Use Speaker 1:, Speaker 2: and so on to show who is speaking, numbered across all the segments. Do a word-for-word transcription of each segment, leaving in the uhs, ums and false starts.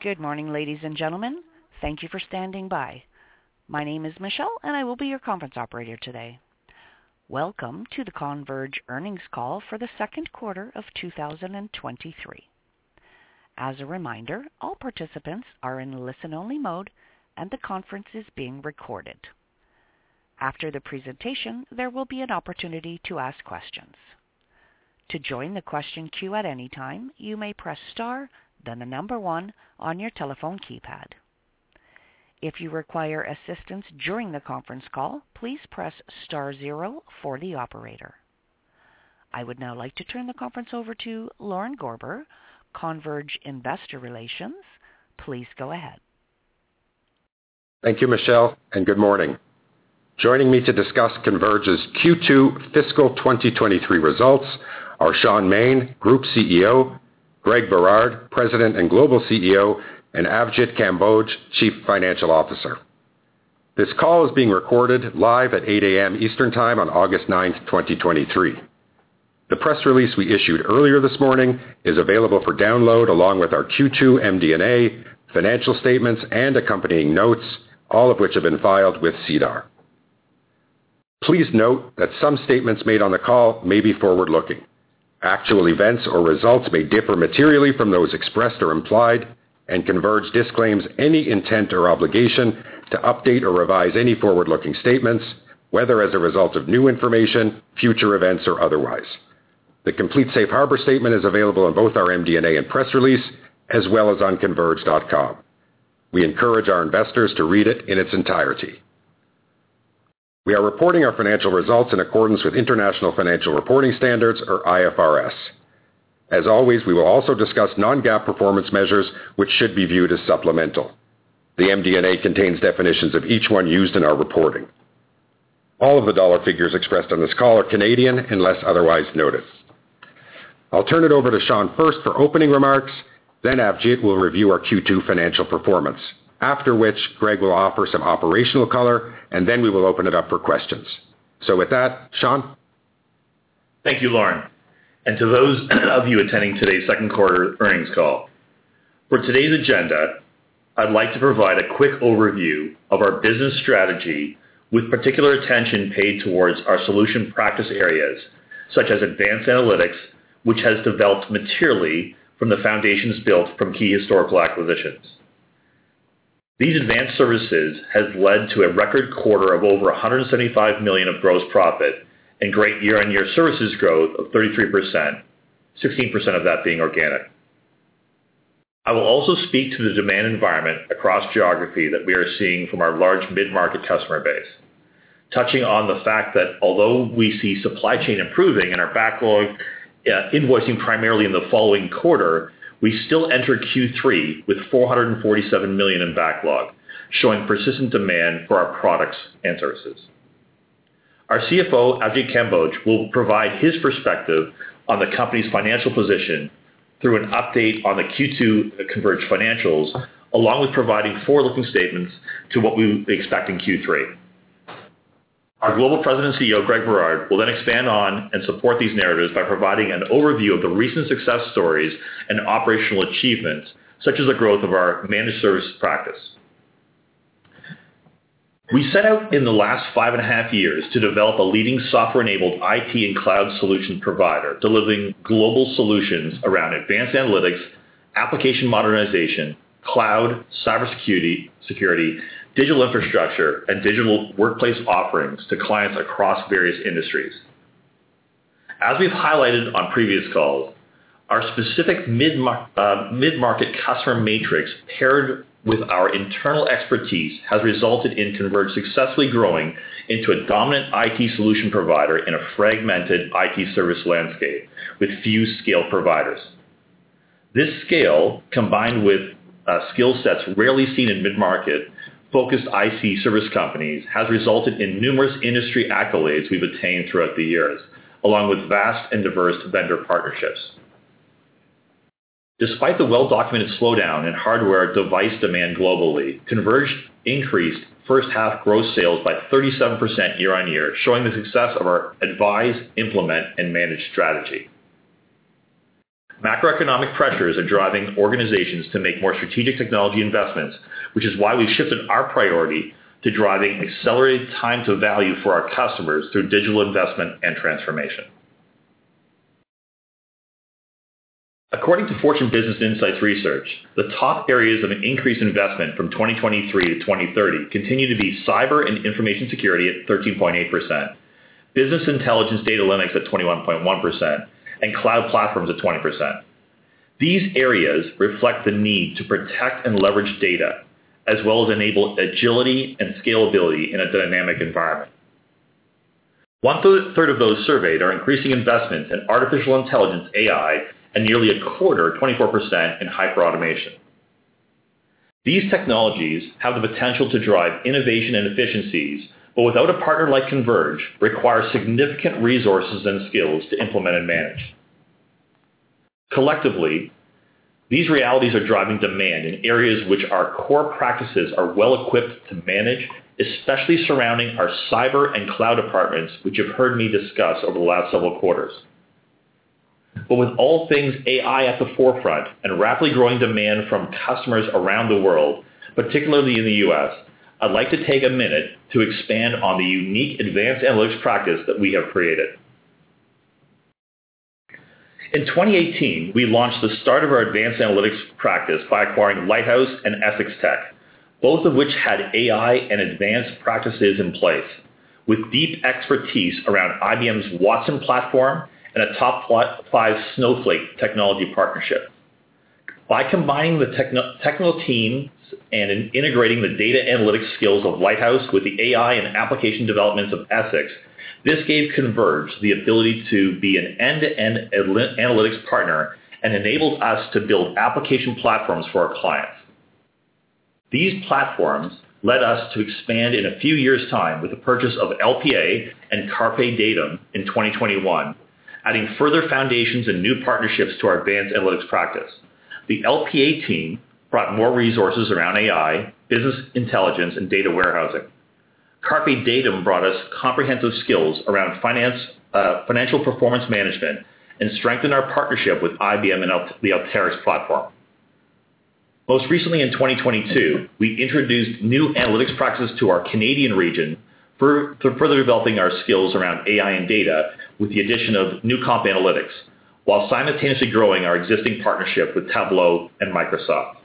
Speaker 1: Good morning, ladies and gentlemen. Thank you for standing by. My name is Michelle, and I will be your conference operator today. Welcome to the Converge earnings call for the second quarter of two thousand twenty-three. As a reminder, all participants are in listen-only mode, and the conference is being recorded. After the presentation, there will be an opportunity to ask questions. To join the question queue at any time, you may press star, then the number one on your telephone keypad. If you require assistance during the conference call, please press star zero for the operator. I would now like to turn the conference over to Lorne Gorber, Converge Investor Relations. Please go ahead.
Speaker 2: Thank you, Michelle, and good morning. Joining me to discuss Converge's Q two fiscal twenty twenty-three results are Shaun Maine, Group C E O, Greg Berard, President and Global C E O, and Avjit Kamboj, Chief Financial Officer. This call is being recorded live at eight a.m. Eastern Time on August ninth, twenty twenty-three. The press release we issued earlier this morning is available for download along with our Q two M D and A, financial statements, and accompanying notes, all of which have been filed with SEDAR. Please note that some statements made on the call may be forward-looking. Actual events or results may differ materially from those expressed or implied, and Converge disclaims any intent or obligation to update or revise any forward-looking statements, whether as a result of new information, future events, or otherwise. The complete safe harbor statement is available in both our M D and A and press release, as well as on converge dot com. We encourage our investors to read it in its entirety. We are reporting our financial results in accordance with International Financial Reporting Standards, or I F R S. As always, we will also discuss non-GAAP performance measures, which should be viewed as supplemental. The M D and A contains definitions of each one used in our reporting. All of the dollar figures expressed on this call are Canadian unless otherwise noted. I'll turn it over to Shaun first for opening remarks, then Avjit will review our Q two financial performance, after which Greg will offer some operational color, and then we will open it up for questions. So with that, Shaun?
Speaker 3: Thank you, Lorne. And to those of you attending today's second quarter earnings call. For today's agenda, I'd like to provide a quick overview of our business strategy with particular attention paid towards our solution practice areas, such as advanced analytics, which has developed materially from the foundations built from key historical acquisitions. These advanced services has led to a record quarter of over one hundred seventy-five million dollars of gross profit and great year-on-year services growth of thirty-three percent, sixteen percent of that being organic. I will also speak to the demand environment across geography that we are seeing from our large mid-market customer base, touching on the fact that although we see supply chain improving and our backlog uh, invoicing primarily in the following quarter, we still enter Q three with four hundred forty-seven million dollars in backlog, showing persistent demand for our products and services. Our C F O, Avjit Kamboj, will provide his perspective on the company's financial position through an update on the Q two Converge financials, along with providing forward-looking statements to what we expect in Q three. Our Global President and C E O, Greg Berard, will then expand on and support these narratives by providing an overview of the recent success stories and operational achievements, such as the growth of our managed service practice. We set out in the last five and a half years to develop a leading software-enabled I T and cloud solutions provider, delivering global solutions around advanced analytics, application modernization, cloud, cybersecurity, security, digital infrastructure, and digital workplace offerings to clients across various industries. As we've highlighted on previous calls, our specific mid-mar- uh, mid-market customer matrix paired with our internal expertise has resulted in Converge successfully growing into a dominant I T solution provider in a fragmented I T service landscape with few scale providers. This scale, combined with uh, skill sets rarely seen in mid-market focused I T service companies, has resulted in numerous industry accolades we've attained throughout the years, along with vast and diverse vendor partnerships. Despite the well-documented slowdown in hardware device demand globally, Converge increased first half gross sales by thirty-seven percent year-on-year, showing the success of our advise, implement, and manage strategy. Macroeconomic pressures are driving organizations to make more strategic technology investments, which is why we've shifted our priority to driving accelerated time to value for our customers through digital investment and transformation. According to Fortune Business Insights research, the top areas of an increased investment from twenty twenty-three to twenty thirty continue to be cyber and information security at thirteen point eight percent, business intelligence data analytics at twenty-one point one percent, and cloud platforms at twenty percent. These areas reflect the need to protect and leverage data, as well as enable agility and scalability in a dynamic environment. One third of those surveyed are increasing investments in artificial intelligence, A I, and nearly a quarter, twenty-four percent, in hyperautomation. These technologies have the potential to drive innovation and efficiencies, but without a partner like Converge, require significant resources and skills to implement and manage. Collectively, these realities are driving demand in areas which our core practices are well equipped to manage, especially surrounding our cyber and cloud departments, which you've heard me discuss over the last several quarters. But with all things A I at the forefront and rapidly growing demand from customers around the world, particularly in the U S, I'd like to take a minute to expand on the unique advanced analytics practice that we have created. In twenty eighteen, we launched the start of our advanced analytics practice by acquiring Lighthouse and Essex Tech, both of which had A I and advanced practices in place, with deep expertise around I B M's Watson platform and a top five Snowflake technology partnership. By combining the techno- technical teams and in integrating the data analytics skills of Lighthouse with the A I and application developments of Essex, this gave Converge the ability to be an end-to-end analytics partner and enabled us to build application platforms for our clients. These platforms led us to expand in a few years' time with the purchase of L P A and Carpe Datum in twenty twenty-one, adding further foundations and new partnerships to our advanced analytics practice. The L P A team brought more resources around A I, business intelligence, and data warehousing. Carpe Datum brought us comprehensive skills around finance, uh, financial performance management and strengthened our partnership with I B M and the Alteryx platform. Most recently in twenty twenty-two, we introduced new analytics practices to our Canadian region for, for further developing our skills around A I and data with the addition of Newcomp Analytics, while simultaneously growing our existing partnership with Tableau and Microsoft.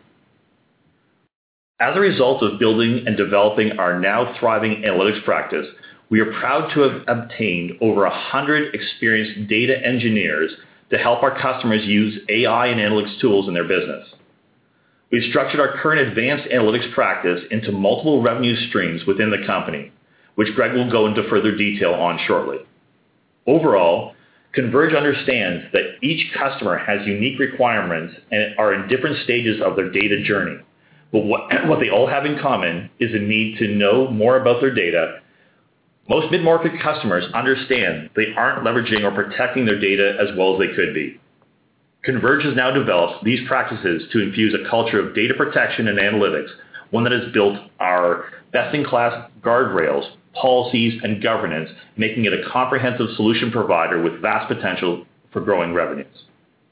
Speaker 3: As a result of building and developing our now thriving analytics practice, we are proud to have obtained over one hundred experienced data engineers to help our customers use A I and analytics tools in their business. We've structured our current advanced analytics practice into multiple revenue streams within the company, which Greg will go into further detail on shortly. Overall, Converge understands that each customer has unique requirements and are in different stages of their data journey. But what, what they all have in common is a need to know more about their data. Most mid-market customers understand they aren't leveraging or protecting their data as well as they could be. Converge has now developed these practices to infuse a culture of data protection and analytics, one that has built our best-in-class guardrails, policies, and governance, making it a comprehensive solution provider with vast potential for growing revenues.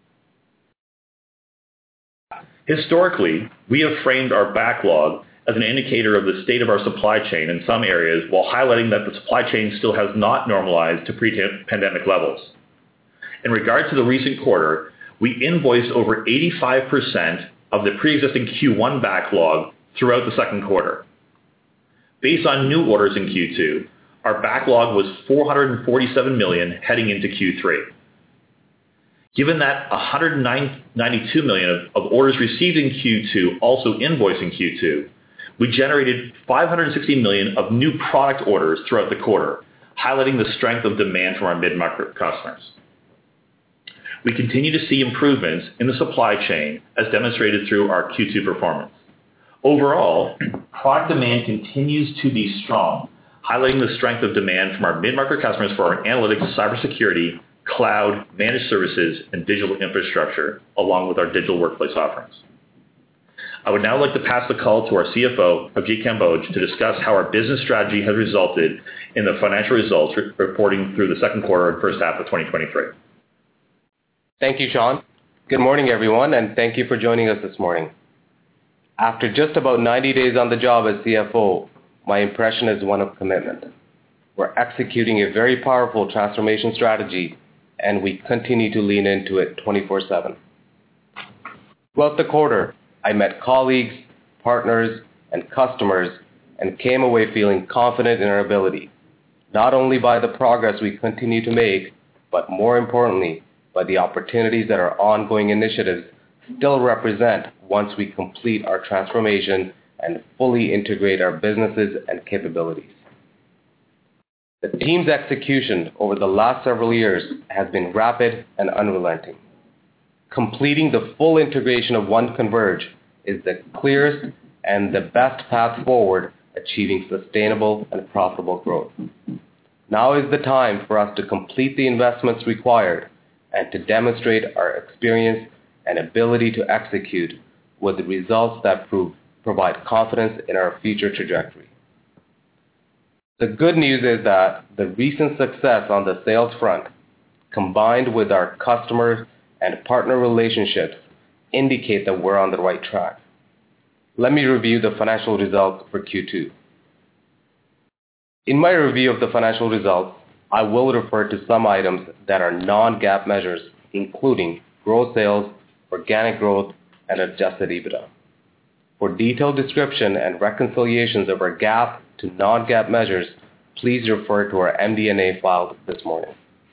Speaker 3: Historically, we have framed our backlog as an indicator of the state of our supply chain in some areas, while highlighting that the supply chain still has not normalized to pre-pandemic levels. In regard to the recent quarter, we invoiced over eighty-five percent of the pre-existing Q one backlog throughout the second quarter. Based on new orders in Q two, our backlog was four hundred forty-seven million dollars heading into Q three. Given that one hundred ninety-two million dollars of, of orders received in Q two also invoiced in Q two, we generated five hundred sixty million dollars of new product orders throughout the quarter, highlighting the strength of demand from our mid-market customers. We continue to see improvements in the supply chain as demonstrated through our Q two performance. Overall, product demand continues to be strong, highlighting the strength of demand from our mid-market customers for our analytics, cybersecurity, cloud, managed services, and digital infrastructure, along with our digital workplace offerings. I would now like to pass the call to our C F O, Avjit Kamboj, to discuss how our business strategy has resulted in the financial results re- reporting through the second quarter and first half of twenty twenty-three.
Speaker 4: Thank you, Sean. Good morning, everyone, and thank you for joining us this morning. After just about ninety days on the job as C F O, my impression is one of commitment. We're executing a very powerful transformation strategy, and we continue to lean into it twenty-four seven. Throughout the quarter, I met colleagues, partners, and customers and came away feeling confident in our ability, not only by the progress we continue to make, but more importantly, by the opportunities that our ongoing initiatives still represent once we complete our transformation and fully integrate our businesses and capabilities. The team's execution over the last several years has been rapid and unrelenting. Completing the full integration of One Converge is the clearest and the best path forward achieving sustainable and profitable growth. Now is the time for us to complete the investments required and to demonstrate our experience and ability to execute with the results that prove, provide confidence in our future trajectory. The good news is that the recent success on the sales front, combined with our customer and partner relationships, indicate that we're on the right track. Let me review the financial results for Q two. In my review of the financial results, I will refer to some items that are non-GAAP measures, including gross sales, organic growth, and adjusted EBITDA. For detailed description and reconciliations of our GAAP to non-GAAP measures, please refer to our M D and A filed this morning.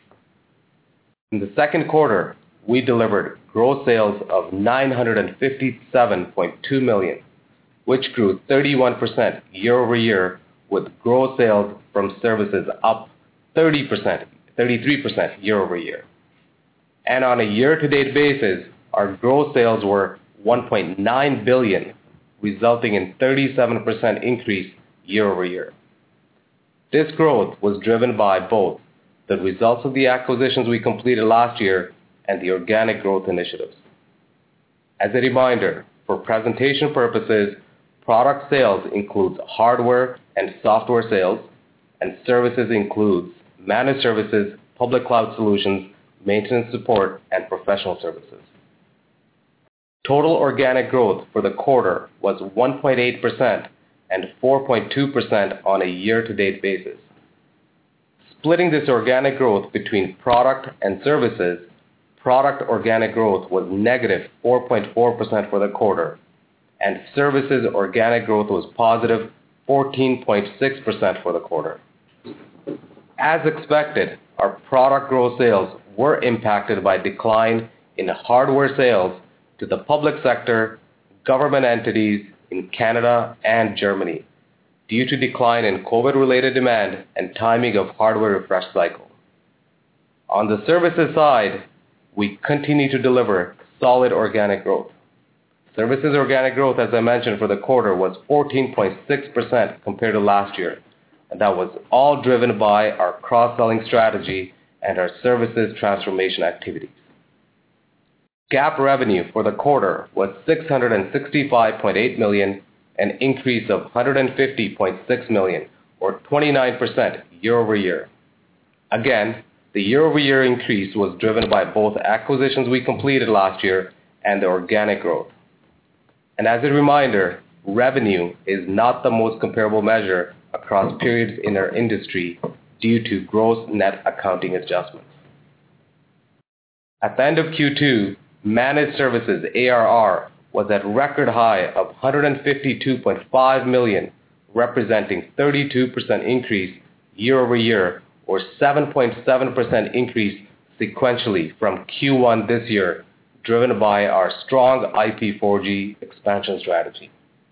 Speaker 4: In the second quarter, we delivered gross sales of nine hundred fifty-seven point two million dollars, which grew thirty-one percent year over year, with gross sales from services up thirty percent, thirty-three percent year over year. And on a year-to-date basis, our gross sales were one point nine billion dollars, resulting in thirty-seven percent increase year over year. This growth was driven by both the results of the acquisitions we completed last year and the organic growth initiatives. As a reminder, for presentation purposes, product sales includes hardware and software sales, and services includes managed services, public cloud solutions, maintenance support, and professional services. Total organic growth for the quarter was one point eight percent and four point two percent on a year-to-date basis. Splitting this organic growth between product and services, product organic growth was negative four point four percent for the quarter, and services organic growth was positive fourteen point six percent for the quarter. As expected, our product growth sales were impacted by decline in hardware sales to the public sector, government entities in Canada and Germany, due to decline in COVID-related demand and timing of hardware refresh cycle. On the services side, we continue to deliver solid organic growth. Services organic growth, as I mentioned, for the quarter was fourteen point six percent compared to last year, and that was all driven by our cross-selling strategy and our services transformation activities. GAAP revenue for the quarter was six hundred sixty-five point eight million dollars, an increase of one hundred fifty point six million dollars, or twenty-nine percent year over year. Again, the year-over-year increase was driven by both acquisitions we completed last year and the organic growth. And as a reminder, revenue is not the most comparable measure across periods in our industry due to gross net accounting adjustments. At the end of Q two, managed services A R R was at record high of one hundred fifty-two point five million dollars, representing thirty-two percent increase year over year, or seven point seven percent increase sequentially from Q one this year, driven by our strong I P four G expansion strategy.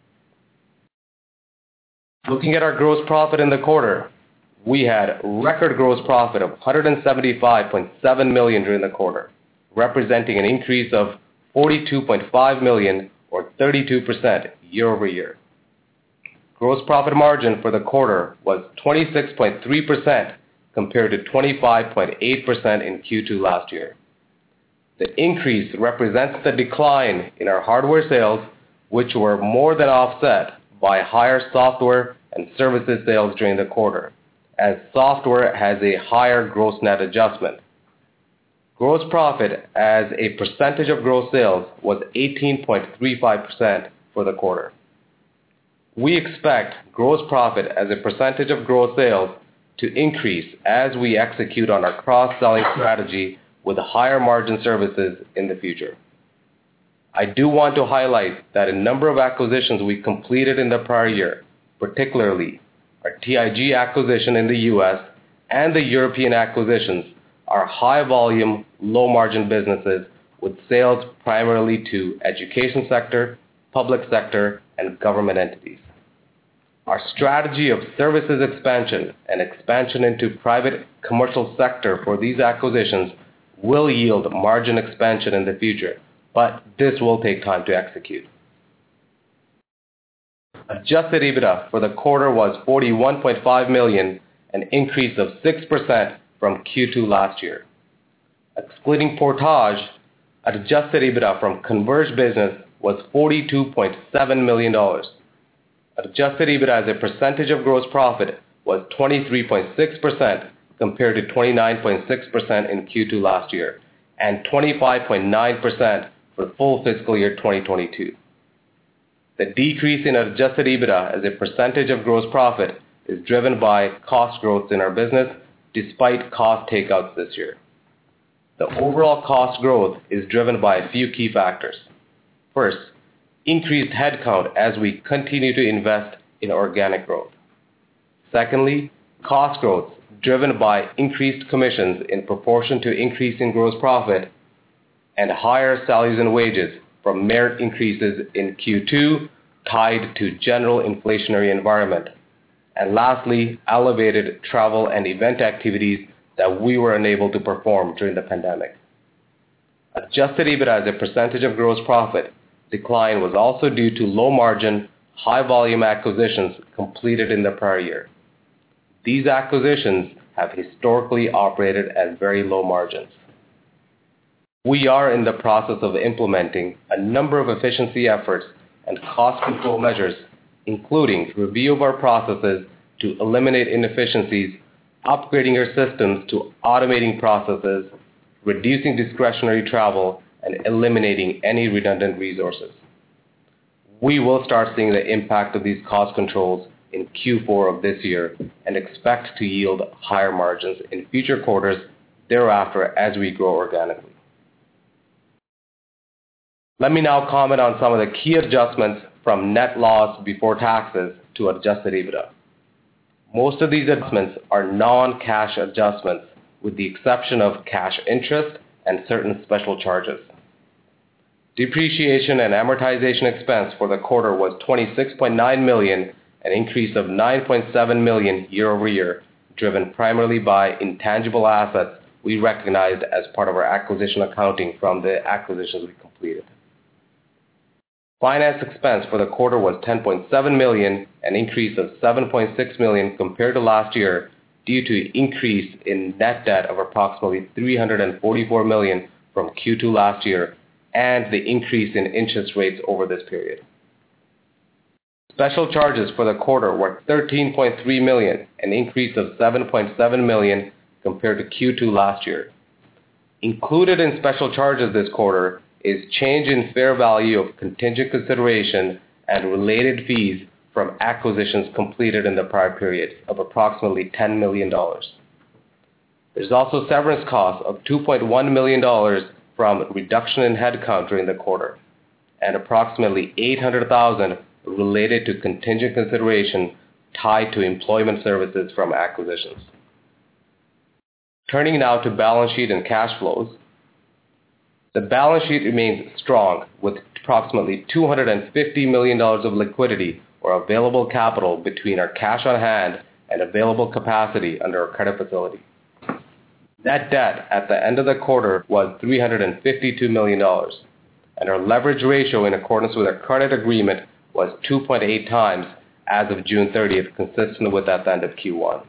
Speaker 4: Looking at our gross profit in the quarter, we had record gross profit of one hundred seventy-five point seven million dollars during the quarter, representing an increase of forty-two point five million dollars, or thirty-two percent year over year. Gross profit margin for the quarter was twenty-six point three percent compared to twenty-five point eight percent in Q two last year. The increase represents the decline in our hardware sales, which were more than offset by higher software and services sales during the quarter, as software has a higher gross net adjustment. Gross profit as a percentage of gross sales was eighteen point three five percent for the quarter. We expect gross profit as a percentage of gross sales to increase as we execute on our cross-selling strategy with higher margin services in the future. I do want to highlight that a number of acquisitions we completed in the prior year, particularly our T I G acquisition in the U S and the European acquisitions, are high-volume, low-margin businesses with sales primarily to education sector, public sector, and government entities. Our strategy of services expansion and expansion into private commercial sector for these acquisitions will yield margin expansion in the future, but this will take time to execute. Adjusted EBITDA for the quarter was forty-one point five million dollars, an increase of six percent from Q two last year. Excluding Portage, adjusted EBITDA from Converge business was forty-two point seven million dollars. Adjusted EBITDA as a percentage of gross profit was twenty-three point six percent compared to twenty-nine point six percent in Q two last year and twenty-five point nine percent for full fiscal year twenty twenty-two. The decrease in adjusted EBITDA as a percentage of gross profit is driven by cost growth in our business despite cost takeouts this year. The overall cost growth is driven by a few key factors. First, increased headcount as we continue to invest in organic growth. Secondly, cost growth driven by increased commissions in proportion to increase in gross profit and higher salaries and wages from merit increases in Q two tied to general inflationary environment. And lastly, elevated travel and event activities that we were unable to perform during the pandemic. Adjusted EBITDA as a percentage of gross profit decline was also due to low margin, high volume acquisitions completed in the prior year. These acquisitions have historically operated at very low margins. We are in the process of implementing a number of efficiency efforts and cost control measures, including review of our processes to eliminate inefficiencies, upgrading our systems to automating processes, reducing discretionary travel, and eliminating any redundant resources. We will start seeing the impact of these cost controls in Q four of this year and expect to yield higher margins in future quarters thereafter as we grow organically. Let me now comment on some of the key adjustments from net loss before taxes to adjusted EBITDA. Most of these adjustments are non-cash adjustments with the exception of cash interest and certain special charges. Depreciation and amortization expense for the quarter was twenty-six point nine million dollars, an increase of nine point seven million dollars year over year, driven primarily by intangible assets we recognized as part of our acquisition accounting from the acquisitions we completed. Finance expense for the quarter was ten point seven million dollars, an increase of seven point six million dollars compared to last year due to increase in net debt of approximately three hundred forty-four million dollars from Q two last year and the increase in interest rates over this period. Special charges for the quarter were thirteen point three million dollars, an increase of seven point seven million dollars compared to Q two last year. Included in special charges this quarter is change in fair value of contingent consideration and related fees from acquisitions completed in the prior period of approximately ten million dollars. There's also severance costs of two point one million dollars from reduction in headcount during the quarter and approximately eight hundred thousand dollars related to contingent consideration tied to employment services from acquisitions. Turning now to balance sheet and cash flows. The balance sheet remains strong with approximately two hundred fifty million dollars of liquidity or available capital between our cash on hand and available capacity under our credit facility. Net debt at the end of the quarter was three hundred fifty-two million dollars, and our leverage ratio in accordance with our credit agreement was two point eight times as of June thirtieth, consistent with at the end of Q one.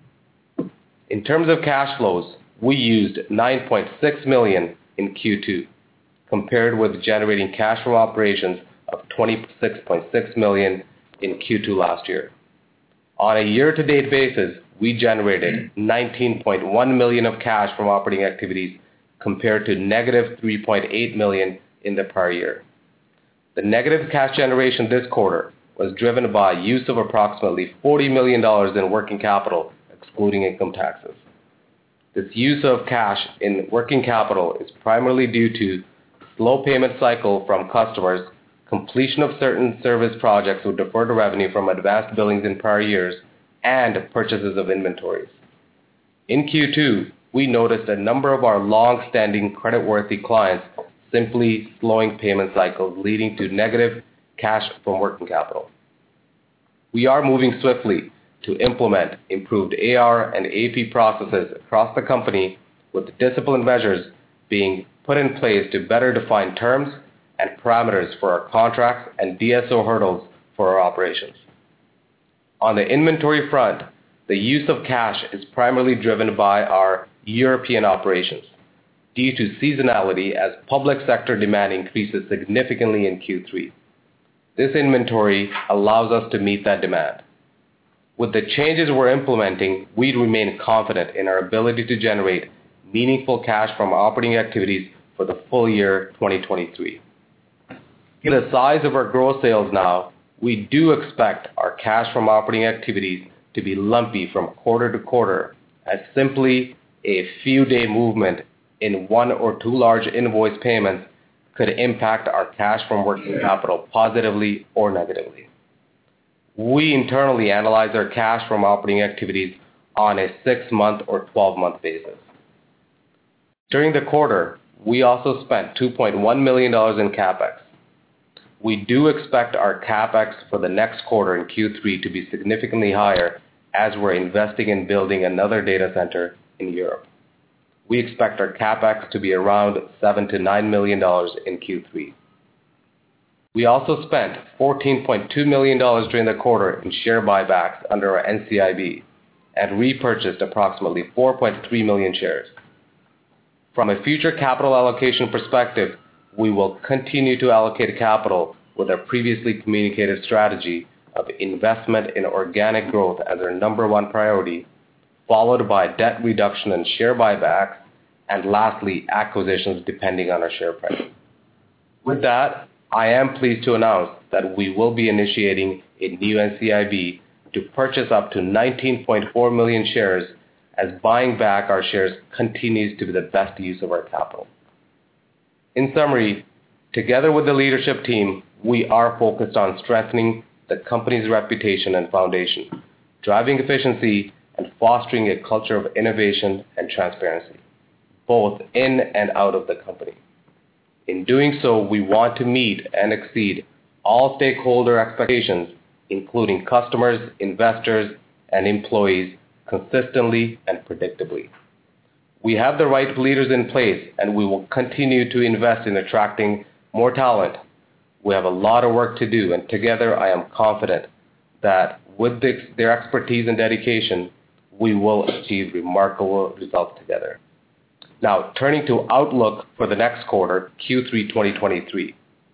Speaker 4: In terms of cash flows, we used nine point six million dollars in Q two, compared with generating cash from operations of twenty-six point six million dollars in Q two last year. On a year-to-date basis, we generated nineteen point one million dollars of cash from operating activities compared to negative three point eight million dollars in the prior year. The negative cash generation this quarter was driven by use of approximately forty million dollars in working capital, excluding income taxes. This use of cash in working capital is primarily due to slow payment cycle from customers, completion of certain service projects with deferred revenue from advanced billings in prior years, and purchases of inventories. In Q two, we noticed a number of our long-standing creditworthy clients simply slowing payment cycles, leading to negative cash from working capital. We are moving swiftly to implement improved A R and A P processes across the company, with disciplined measures being put in place to better define terms and parameters for our contracts and D S O hurdles for our operations. On the inventory front, the use of cash is primarily driven by our European operations due to seasonality as public sector demand increases significantly in Q three. This inventory allows us to meet that demand. With the changes we're implementing, we remain confident in our ability to generate meaningful cash from operating activities for the full year twenty twenty-three. Given the size of our gross sales now, we do expect our cash from operating activities to be lumpy from quarter to quarter, as simply a few day movement in one or two large invoice payments could impact our cash from working capital positively or negatively. We internally analyze our cash from operating activities on a six-month or twelve-month basis. During the quarter, we also spent two point one million dollars in CapEx. We do expect our CapEx for the next quarter in Q three to be significantly higher as we're investing in building another data center in Europe. We expect our CapEx to be around seven to nine million dollars in Q three. We also spent fourteen point two million dollars during the quarter in share buybacks under our N C I B and repurchased approximately four point three million shares. From a future capital allocation perspective, we will continue to allocate capital with our previously communicated strategy of investment in organic growth as our number one priority, followed by debt reduction and share buybacks, and lastly, acquisitions depending on our share price. With that, I am pleased to announce that we will be initiating a new N C I B to purchase up to nineteen point four million shares, as buying back our shares continues to be the best use of our capital. In summary, together with the leadership team, we are focused on strengthening the company's reputation and foundation, driving efficiency, and fostering a culture of innovation and transparency, both in and out of the company. In doing so, we want to meet and exceed all stakeholder expectations, including customers, investors, and employees, consistently and predictably. We have the right leaders in place, and we will continue to invest in attracting more talent. We have a lot of work to do, and together I am confident that with this, their expertise and dedication, we will achieve remarkable results together. Now, turning to outlook for the next quarter, Q three twenty twenty-three.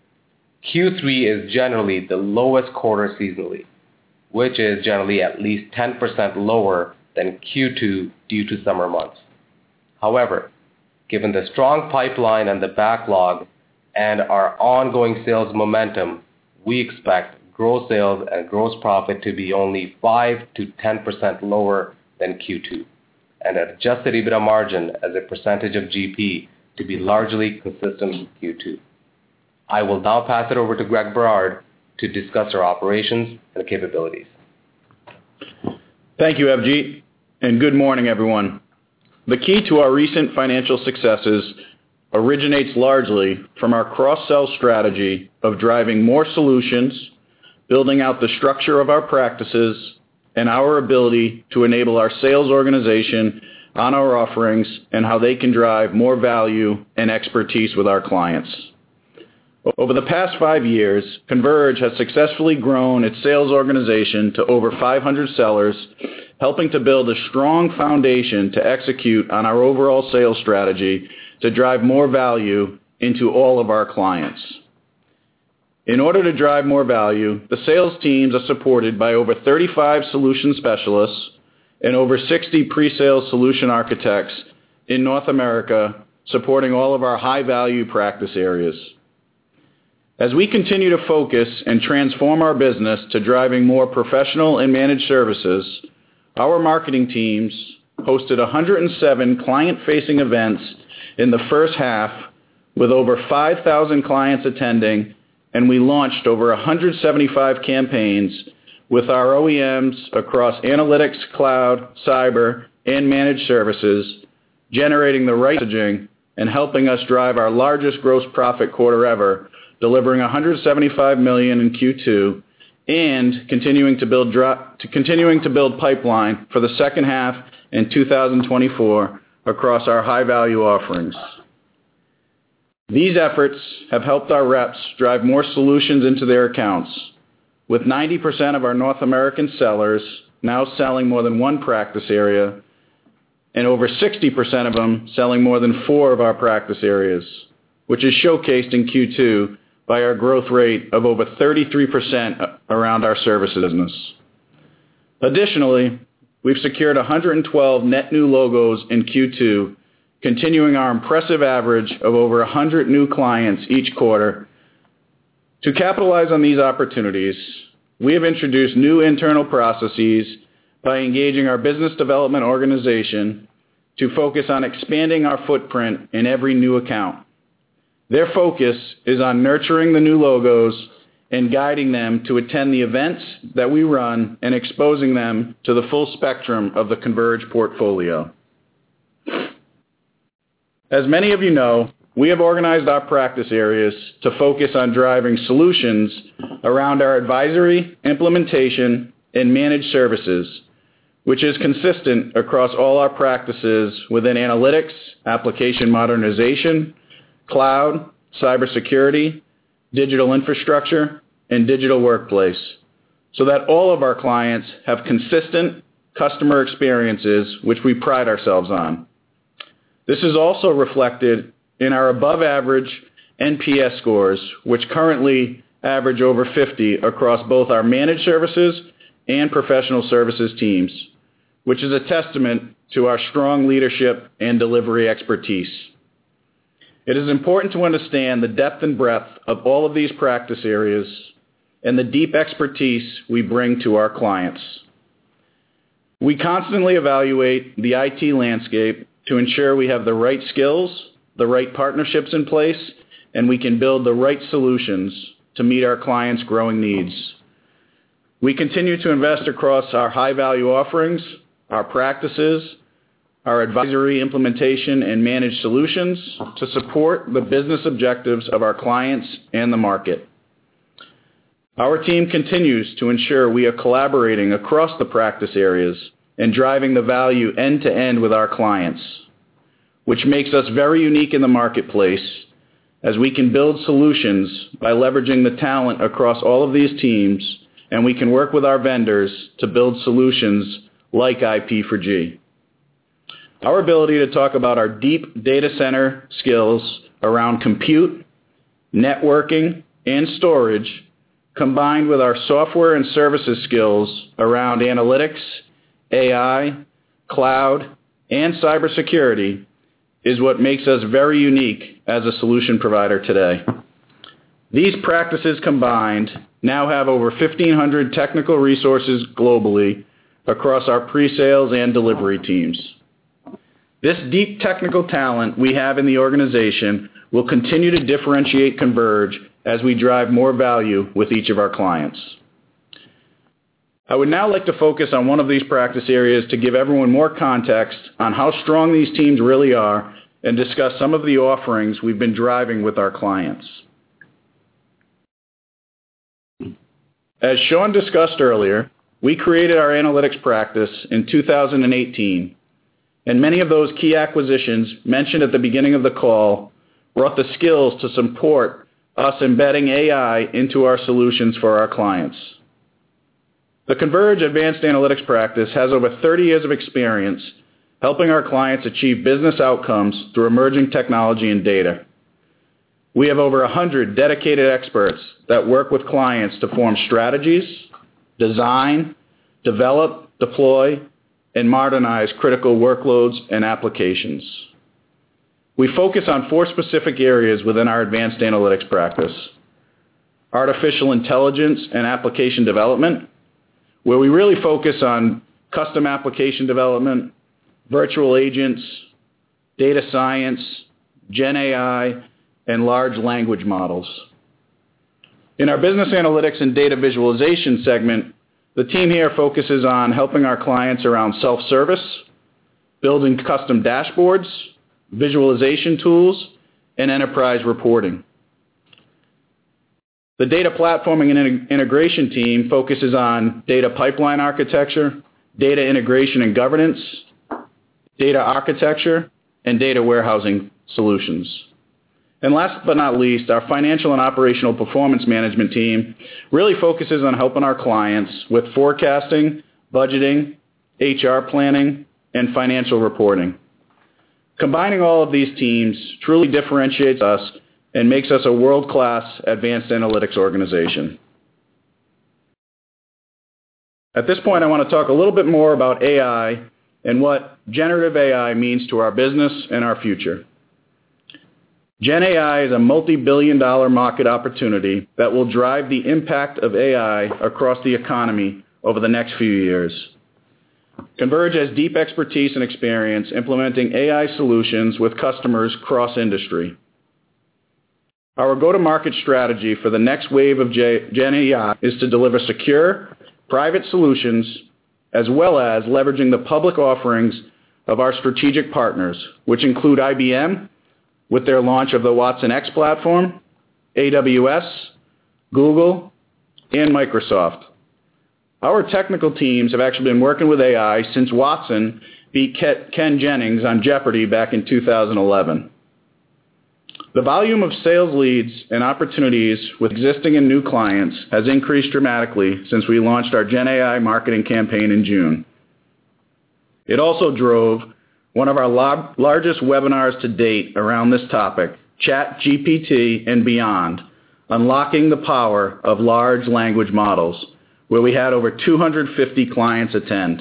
Speaker 4: Q three is generally the lowest quarter seasonally, which is generally at least ten percent lower than Q two due to summer months. However, given the strong pipeline and the backlog and our ongoing sales momentum, we expect gross sales and gross profit to be only five to ten percent lower than Q two, and adjusted EBITDA margin as a percentage of G P to be largely consistent with Q two. I will now pass it over to Greg Berard to discuss our operations and capabilities.
Speaker 5: Thank you, Avjit, and good morning, everyone. The key to our recent financial successes originates largely from our cross-sell strategy of driving more solutions, building out the structure of our practices, and our ability to enable our sales organization on our offerings and how they can drive more value and expertise with our clients. Over the past five years, Converge has successfully grown its sales organization to over five hundred sellers, helping to build a strong foundation to execute on our overall sales strategy to drive more value into all of our clients. In order to drive more value, the sales teams are supported by over thirty-five solution specialists and over sixty pre-sales solution architects in North America, supporting all of our high-value practice areas. As we continue to focus and transform our business to driving more professional and managed services, our marketing teams hosted one hundred seven client-facing events in the first half with over five thousand clients attending, and we launched over one hundred seventy-five campaigns with our O E Ms across analytics, cloud, cyber, and managed services, generating the right messaging and helping us drive our largest gross profit quarter ever, delivering one hundred seventy-five million dollars in Q two, and continuing to build dro- to continuing to build pipeline for the second half in two thousand twenty-four across our high-value offerings. These efforts have helped our reps drive more solutions into their accounts, with ninety percent of our North American sellers now selling more than one practice area, and over sixty percent of them selling more than four of our practice areas, which is showcased in Q two by our growth rate of over thirty-three percent around our services business. Additionally, we've secured one hundred twelve net new logos in Q two, continuing our impressive average of over one hundred new clients each quarter. To capitalize on these opportunities, we have introduced new internal processes by engaging our business development organization to focus on expanding our footprint in every new account. Their focus is on nurturing the new logos and guiding them to attend the events that we run and exposing them to the full spectrum of the Converge portfolio. As many of you know, we have organized our practice areas to focus on driving solutions around our advisory, implementation, and managed services, which is consistent across all our practices within analytics, application modernization, cloud, cybersecurity, digital infrastructure, and digital workplace, so that all of our clients have consistent customer experiences which we pride ourselves on. This is also reflected in our above-average N P S scores, which currently average over fifty across both our managed services and professional services teams, which is a testament to our strong leadership and delivery expertise. It is important to understand the depth and breadth of all of these practice areas and the deep expertise we bring to our clients. We constantly evaluate the I T landscape to ensure we have the right skills, the right partnerships in place, and we can build the right solutions to meet our clients' growing needs. We continue to invest across our high-value offerings, our practices, our advisory, implementation, and managed solutions to support the business objectives of our clients and the market. Our team continues to ensure we are collaborating across the practice areas and driving the value end-to-end with our clients, which makes us very unique in the marketplace, as we can build solutions by leveraging the talent across all of these teams, and we can work with our vendors to build solutions like I P four G. Our ability to talk about our deep data center skills around compute, networking, and storage, combined with our software and services skills around analytics, A I, cloud, and cybersecurity, is what makes us very unique as a solution provider today. These practices combined now have over fifteen hundred technical resources globally across our pre-sales and delivery teams. This deep technical talent we have in the organization will continue to differentiate Converge as we drive more value with each of our clients. I would now like to focus on one of these practice areas to give everyone more context on how strong these teams really are and discuss some of the offerings we've been driving with our clients. As Sean discussed earlier, we created our analytics practice in two thousand eighteen, and many of those key acquisitions mentioned at the beginning of the call brought the skills to support us embedding A I into our solutions for our clients. The Converge Advanced Analytics practice has over thirty years of experience helping our clients achieve business outcomes through emerging technology and data. We have over one hundred dedicated experts that work with clients to form strategies, design, develop, deploy, and modernize critical workloads and applications. we focus on four specific areas within our advanced analytics practice. Artificial intelligence and application development, where we really focus on custom application development, virtual agents, data science, Gen A I, and large language models. In our business analytics and data visualization segment, the team here focuses on helping our clients around self-service, building custom dashboards, visualization tools, and enterprise reporting. The data platforming and integration team focuses on data pipeline architecture, data integration and governance, data architecture, and data warehousing solutions. And last but not least, our financial and operational performance management team really focuses on helping our clients with forecasting, budgeting, H R planning, and financial reporting. Combining all of these teams truly differentiates us and makes us a world-class advanced analytics organization. At this point, I want to talk a little bit more about A I and what generative A I means to our business and our future. Gen A I is a multi-billion dollar market opportunity that will drive the impact of A I across the economy over the next few years. Converge has deep expertise and experience implementing A I solutions with customers cross-industry. Our go-to-market strategy for the next wave of Gen A I is to deliver secure, private solutions, as well as leveraging the public offerings of our strategic partners, which include I B M with their launch of the Watson X platform, A W S, Google, and Microsoft. Our technical teams have actually been working with A I since Watson beat Ken Jennings on Jeopardy back in two thousand eleven. The volume of sales leads and opportunities with existing and new clients has increased dramatically since we launched our Gen A I marketing campaign in June. It also drove one of our lar- largest webinars to date around this topic, Chat G P T and Beyond, Unlocking the Power of Large Language Models, where we had over two hundred fifty clients attend.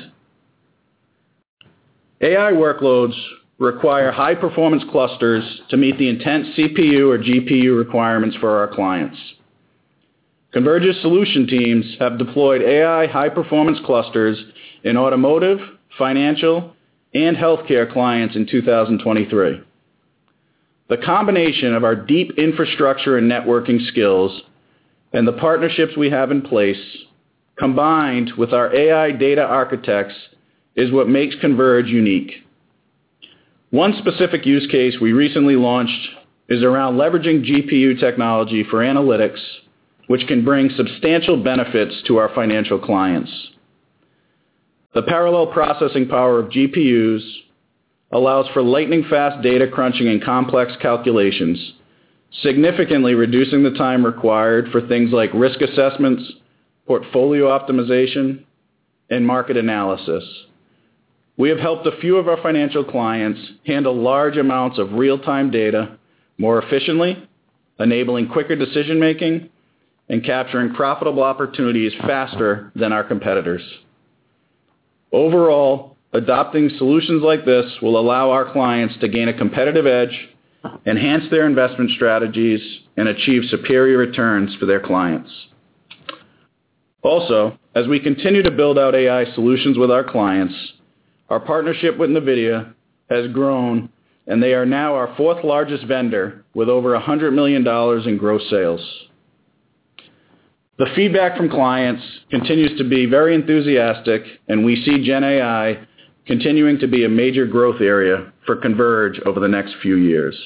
Speaker 5: A I workloads require high-performance clusters to meet the intense C P U or G P U requirements for our clients. Converge's solution teams have deployed A I high-performance clusters in automotive, financial, and healthcare clients in two thousand twenty-three. The combination of our deep infrastructure and networking skills and the partnerships we have in place, combined with our A I data architects, is what makes Converge unique. One specific use case we recently launched is around leveraging G P U technology for analytics, which can bring substantial benefits to our financial clients. The parallel processing power of G P Us allows for lightning-fast data crunching and complex calculations, significantly reducing the time required for things like risk assessments, portfolio optimization, and market analysis. We have helped a few of our financial clients handle large amounts of real-time data more efficiently, enabling quicker decision-making, and capturing profitable opportunities faster than our competitors. Overall, adopting solutions like this will allow our clients to gain a competitive edge, enhance their investment strategies, and achieve superior returns for their clients. Also, as we continue to build out A I solutions with our clients, our partnership with NVIDIA has grown, and they are now our fourth largest vendor with over one hundred million dollars in gross sales. The feedback from clients continues to be very enthusiastic, and we see Gen A I continuing to be a major growth area for Converge over the next few years.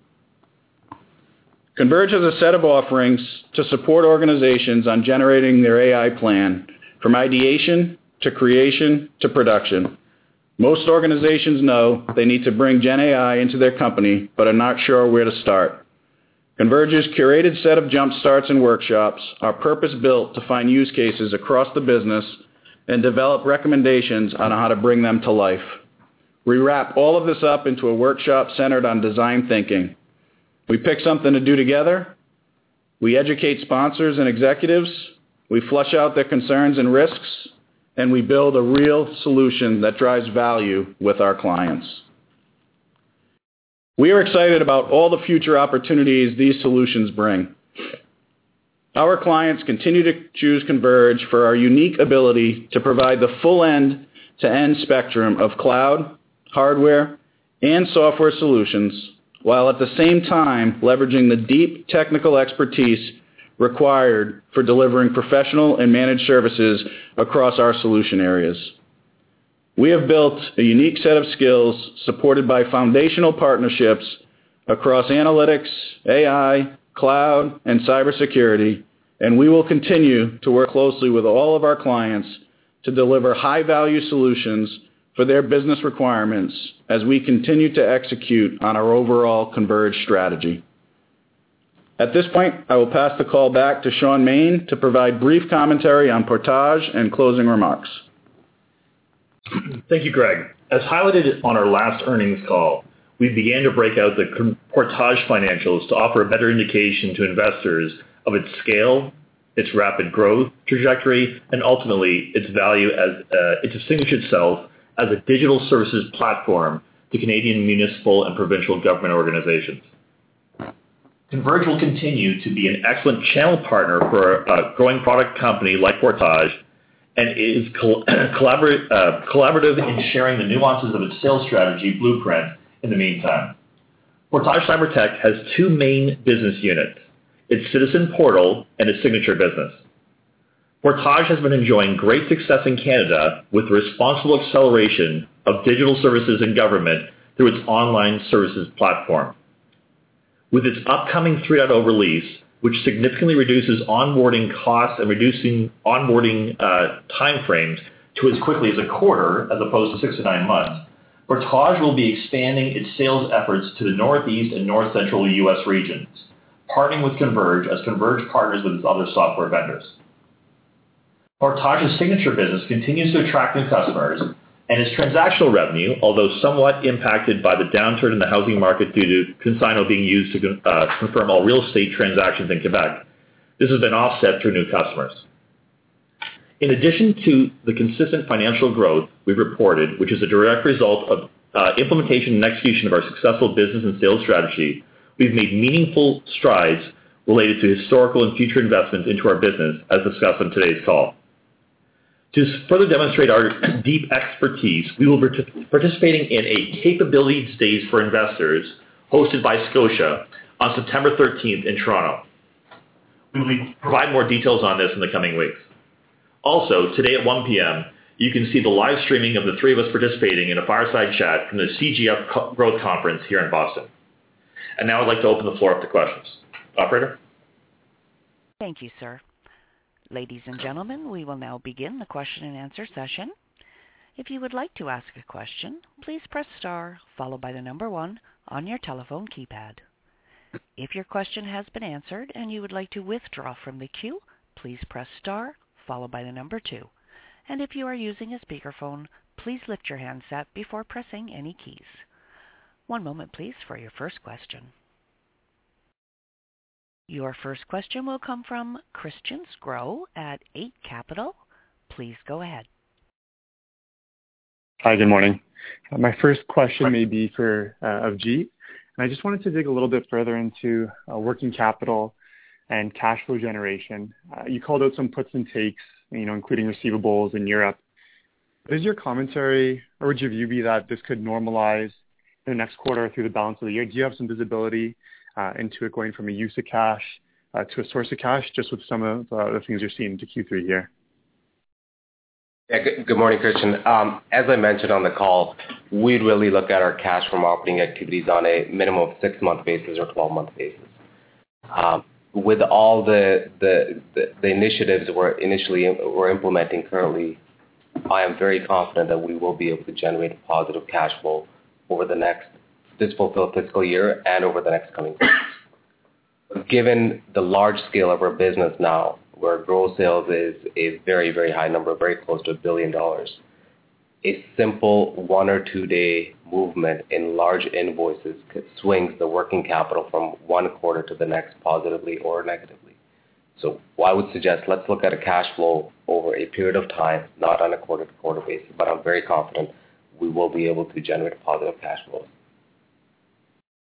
Speaker 5: Converge has a set of offerings to support organizations on generating their A I plan, from ideation to creation to production. Most organizations know they need to bring Gen A I into their company, but are not sure where to start. Converge's curated set of jump starts and workshops are purpose-built to find use cases across the business and develop recommendations on how to bring them to life. We wrap all of this up into a workshop centered on design thinking. We pick something to do together, we educate sponsors and executives, we flush out their concerns and risks, and we build a real solution that drives value with our clients. We are excited about all the future opportunities these solutions bring. Our clients continue to choose Converge for our unique ability to provide the full end-to-end spectrum of cloud, hardware, and software solutions, while at the same time leveraging the deep technical expertise required for delivering professional and managed services across our solution areas. We have built a unique set of skills supported by foundational partnerships across analytics, A I, cloud, and cybersecurity, and we will continue to work closely with all of our clients to deliver high-value solutions for their business requirements as we continue to execute on our overall Converge strategy. At this point, I will pass the call back to Shaun Maine to provide brief commentary on Portage and closing remarks.
Speaker 3: Thank you, Greg. As highlighted on our last earnings call, we began to break out the Portage financials to offer a better indication to investors of its scale, its rapid growth trajectory, and ultimately its value as uh, it distinguishes itself as a digital services platform to Canadian municipal and provincial government organizations. Converge will continue to be an excellent channel partner for a growing product company like Portage, and is col- collaborate, uh, collaborative in sharing the nuances of its sales strategy blueprint in the meantime. Portage CyberTech has two main business units, its Citizen Portal and its Signature business. Portage has been enjoying great success in Canada with the responsible acceleration of digital services in government through its online services platform. With its upcoming three point oh release, which significantly reduces onboarding costs and reducing onboarding uh, timeframes to as quickly as a quarter as opposed to six to nine months, Portage will be expanding its sales efforts to the Northeast and North Central U S regions, partnering with Converge as Converge partners with its other software vendors. Portage's Signature business continues to attract new customers, and its transactional revenue, although somewhat impacted by the downturn in the housing market due to Consigno being used to uh, confirm all real estate transactions in Quebec, this has been offset through new customers. In addition to the consistent financial growth we've reported, which is a direct result of uh, implementation and execution of our successful business and sales strategy, we've made meaningful strides related to historical and future investments into our business, as discussed on today's call. To further demonstrate our deep expertise, we will be participating in a Capabilities Days for Investors hosted by Scotia on September thirteenth in Toronto. We will provide more details on this in the coming weeks. Also, today at one p.m., you can see the live streaming of the three of us participating in a fireside chat from the C G F Growth Conference here in Boston. And now I'd like to open the floor up to questions. Operator?
Speaker 1: Thank you, sir. Ladies and gentlemen, we will now begin the question and answer session. If you would like to ask a question, please press star followed by the number one on your telephone keypad. If your question has been answered and you would like to withdraw from the queue, please press star followed by the number two. And if you are using a speakerphone, please lift your handset before pressing any keys. One moment, please, for your first question. Your first question will come from Christian Sgro at Eight Capital. Please go ahead.
Speaker 6: Hi, good morning. Uh, my first question may be for uh, Avjit, and I just wanted to dig a little bit further into uh, working capital and cash flow generation. Uh, you called out some puts and takes, you know, including receivables in Europe. Is your commentary, or would your view be that this could normalize in the next quarter or through the balance of the year? Do you have some visibility Uh, into it going from a use of cash uh, to a source of cash, just with some of uh, the things you're seeing into Q three here?
Speaker 4: Yeah, good, good morning, Christian. Um, as I mentioned on the call, we'd really look at our cash from operating activities on a minimum of six-month basis or twelve-month basis. Um, with all the, the the the initiatives we're initially we're implementing currently, I am very confident that we will be able to generate a positive cash flow over the next this fulfilled fiscal year and over the next coming quarters. Given the large scale of our business now, where gross sales is a very, very high number, very close to a billion dollars, a simple one or two day movement in large invoices swings the working capital from one quarter to the next positively or negatively. So I would suggest let's look at a cash flow over a period of time, not on a quarter to quarter basis, but I'm very confident we will be able to generate positive cash flows.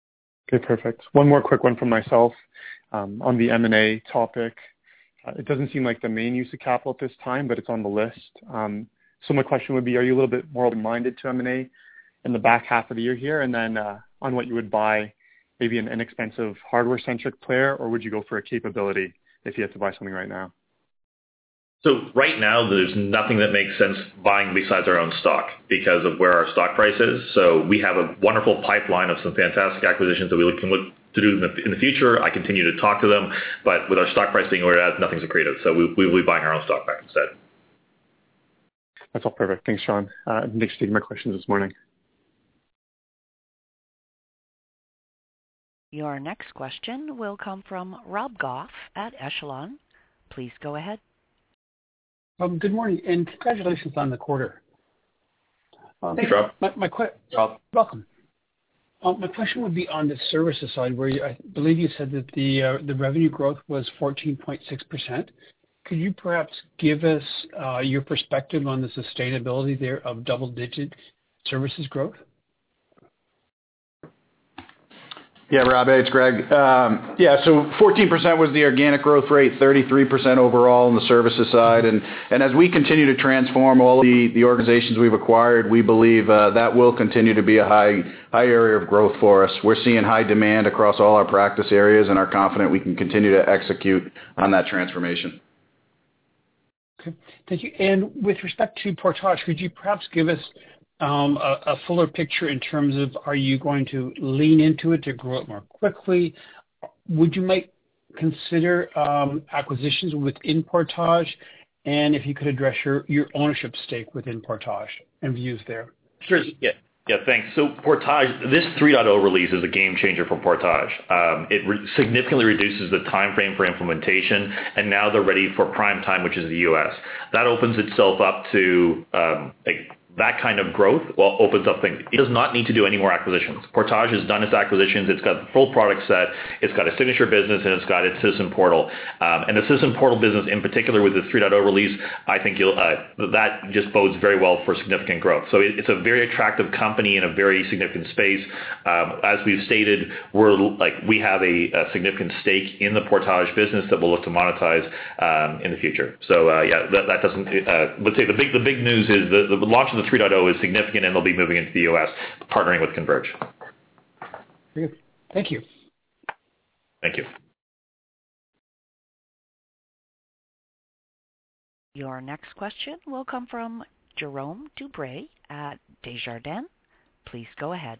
Speaker 6: Okay, perfect. One more quick one from myself um, on the M and A topic. Uh, it doesn't seem like the main use of capital at this time, but it's on the list. Um, so my question would be, are you a little bit more open-minded to M and A in the back half of the year here? And then uh, on what you would buy, maybe an inexpensive hardware-centric player, or would you go for a capability if you had to buy something right now?
Speaker 3: So right now, there's nothing that makes sense buying besides our own stock because of where our stock price is. So we have a wonderful pipeline of some fantastic acquisitions that we can look to do in the, in the future. I continue to talk to them, but with our stock price being where it is, nothing's accretive. So we, we will be buying our own stock back instead.
Speaker 6: That's all perfect. Thanks, Sean. Uh, thanks for taking my questions this morning.
Speaker 1: Your next question will come from Rob Goff at Echelon. Please go ahead.
Speaker 7: Um, good morning, and congratulations on the quarter. Um,
Speaker 3: Thanks, Rob.
Speaker 7: My, my que-
Speaker 3: Rob.
Speaker 7: Welcome. Um, my question would be on the services side, where you, I believe you said that the uh, the revenue growth was fourteen point six percent. Could you perhaps give us uh, your perspective on the sustainability there of double-digit services growth?
Speaker 5: Yeah, Rob, hey, it's Greg. Um, yeah, so fourteen percent was the organic growth rate, thirty-three percent overall on the services side. And, and as we continue to transform all the, the organizations we've acquired, we believe uh, that will continue to be a high, high area of growth for us. We're seeing high demand across all our practice areas and are confident we can continue to execute on that transformation.
Speaker 7: Okay, thank you. And with respect to Portage, could you perhaps give us Um, a, a fuller picture in terms of, are you going to lean into it to grow it more quickly? Would you might consider um, acquisitions within Portage? And if you could address your, your ownership stake within Portage and views there.
Speaker 3: Sure. Yeah. Yeah, thanks. So Portage, this three point oh release is a game changer for Portage. Um, it re- significantly reduces the time frame for implementation, and now they're ready for prime time, which is the U S. That opens itself up to um, like that kind of growth, well, opens up things. It does not need to do any more acquisitions. Portage has done its acquisitions. It's got the full product set. It's got a signature business, and it's got its Citizen Portal. Um, and the Citizen Portal business in particular with the three point oh release, I think you'll, uh, that just bodes very well for significant growth. So it, it's a very attractive company in a very significant space. Um, as we've stated, we're like we have a, a significant stake in the Portage business that we'll look to monetize um, in the future. So uh, yeah, that, that doesn't. Uh, let's say the big the big news is the, the launch of the three point oh is significant, and they'll be moving into the U S, partnering with Converge.
Speaker 7: Very good. Thank you.
Speaker 3: Thank you.
Speaker 1: Your next question will come from Jerome Dubray at Desjardins. Please go ahead.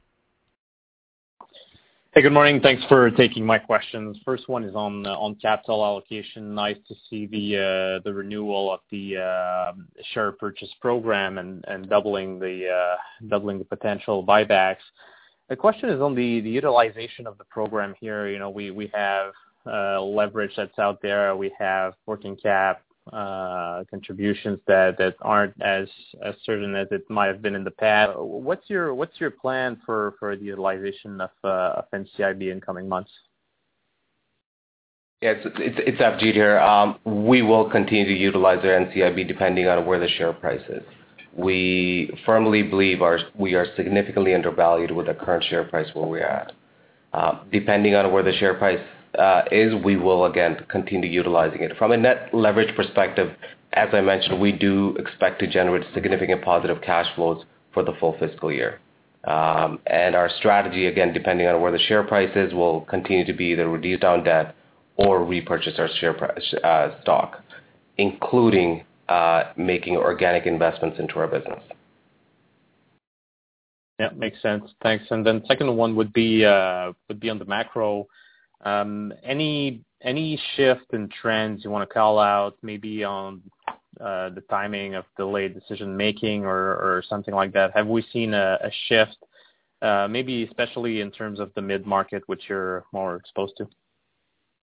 Speaker 8: Hey, good morning. Thanks for taking my questions. First one is on uh, on capital allocation. Nice to see the uh, the renewal of the uh, share purchase program and, and doubling the uh, doubling the potential buybacks. The question is on the, the utilization of the program here. You know, we we have uh, leverage that's out there. We have working cap uh, contributions that, that aren't as, as certain as it might have been in the past. What's your what's your plan for, for the utilization of, uh, of N C I B in coming months?
Speaker 4: Yeah, it's it's, it's Avjit here. Um, we will continue to utilize our N C I B depending on where the share price is. We firmly believe our, we are significantly undervalued with the current share price where we're at. Uh, depending on where the share price uh, is, we will, again, continue utilizing it. From a net leverage perspective, as I mentioned, we do expect to generate significant positive cash flows for the full fiscal year. Um, and our strategy, again, depending on where the share price is, will continue to be either reduce down debt or repurchase our share price, uh, stock, including Uh, making organic investments into our business.
Speaker 8: Yeah, makes sense. Thanks. And then second one would be uh, would be on the macro. Um, any any shift in trends you want to call out, maybe on uh, the timing of delayed decision making or, or something like that? Have we seen a, a shift, uh, maybe especially in terms of the mid market, which you're more exposed to?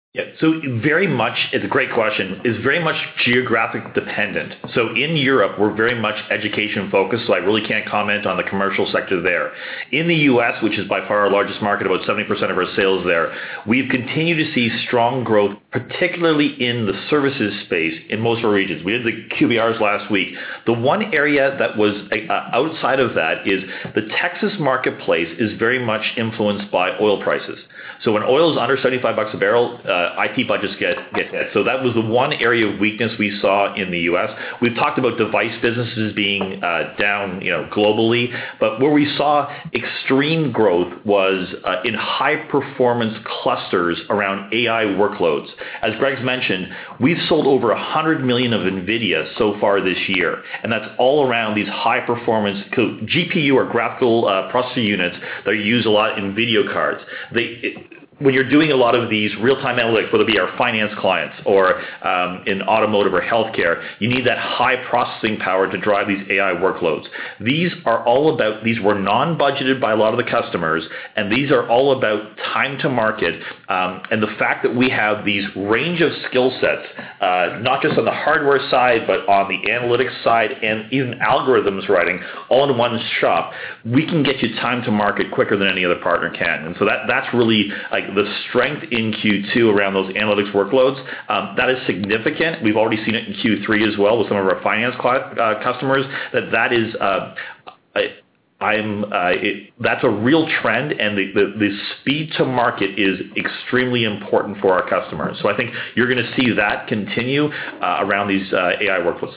Speaker 3: Yeah, so very much, it's a great question, is very much geographic dependent. So in Europe, we're very much education focused, so I really can't comment on the commercial sector there. In the U S, which is by far our largest market, about seventy percent of our sales there, we've continued to see strong growth, particularly in the services space in most of our regions. We did the Q B Rs last week. The one area that was uh, outside of that is the Texas marketplace is very much influenced by oil prices. So when oil is under seventy-five bucks a barrel, uh, I T budgets get, get hit. So that was the one area of weakness we saw in the U S. We've talked about device businesses being uh, down, you know, globally, but where we saw extreme growth was uh, in high performance clusters around A I workloads. As Greg's mentioned, we've sold over one hundred million of NVIDIA so far this year, and that's all around these high performance G P U or graphical uh, processor units that are used a lot in video cards. They, it, when you're doing a lot of these real-time analytics, whether it be our finance clients or um, in automotive or healthcare, you need that high processing power to drive these A I workloads. These are all about, these were non-budgeted by a lot of the customers, and these are all about time to market, um, and the fact that we have these range of skill sets, uh, not just on the hardware side, but on the analytics side and even algorithms writing, all in one shop, we can get you time to market quicker than any other partner can. And so that, that's really like the strength in Q two around those analytics workloads. Um, that is significant. We've already seen it in Q three as well with some of our finance cl- uh, customers, that that is uh, I, I'm, uh, it, that's a real trend, and the, the, the speed to market is extremely important for our customers. So I think you're going to see that continue uh, around these uh, A I workloads.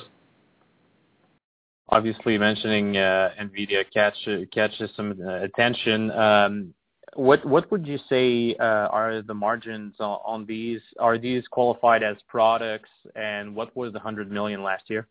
Speaker 8: Obviously, mentioning uh, NVIDIA catch, catches some uh, attention. Um, What what would you say uh, are the margins on, on these? Are these qualified as products? And what was the one hundred million last year?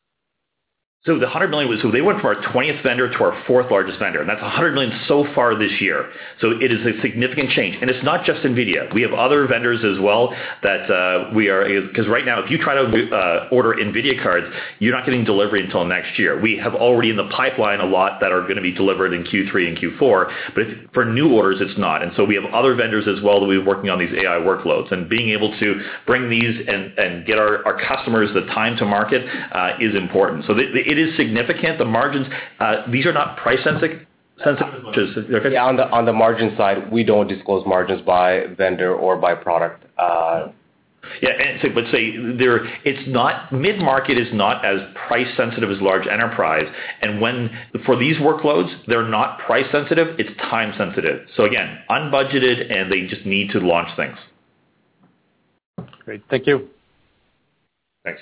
Speaker 3: So the one hundred million was, so they went from our twentieth vendor to our fourth largest vendor, and that's one hundred million so far this year. So it is a significant change. And it's not just NVIDIA. We have other vendors as well that uh, we are, because right now if you try to uh, order NVIDIA cards, you're not getting delivery until next year. We have already in the pipeline a lot that are going to be delivered in Q three and Q four, but if, for new orders it's not. And so we have other vendors as well that we're working on these A I workloads, and being able to bring these and, and get our, our customers the time to market uh, is important. So the, the, it is significant. The margins, uh, these are not price sensitive. sensitive okay?
Speaker 4: Yeah, on the on the margin side, we don't disclose margins by vendor or by product. Uh,
Speaker 3: yeah, and so, but say there, it's not mid market is not as price sensitive as large enterprise, and when for these workloads, they're not price sensitive. It's time sensitive. So again, unbudgeted, and they just need to launch things.
Speaker 8: Great, thank you.
Speaker 3: Thanks.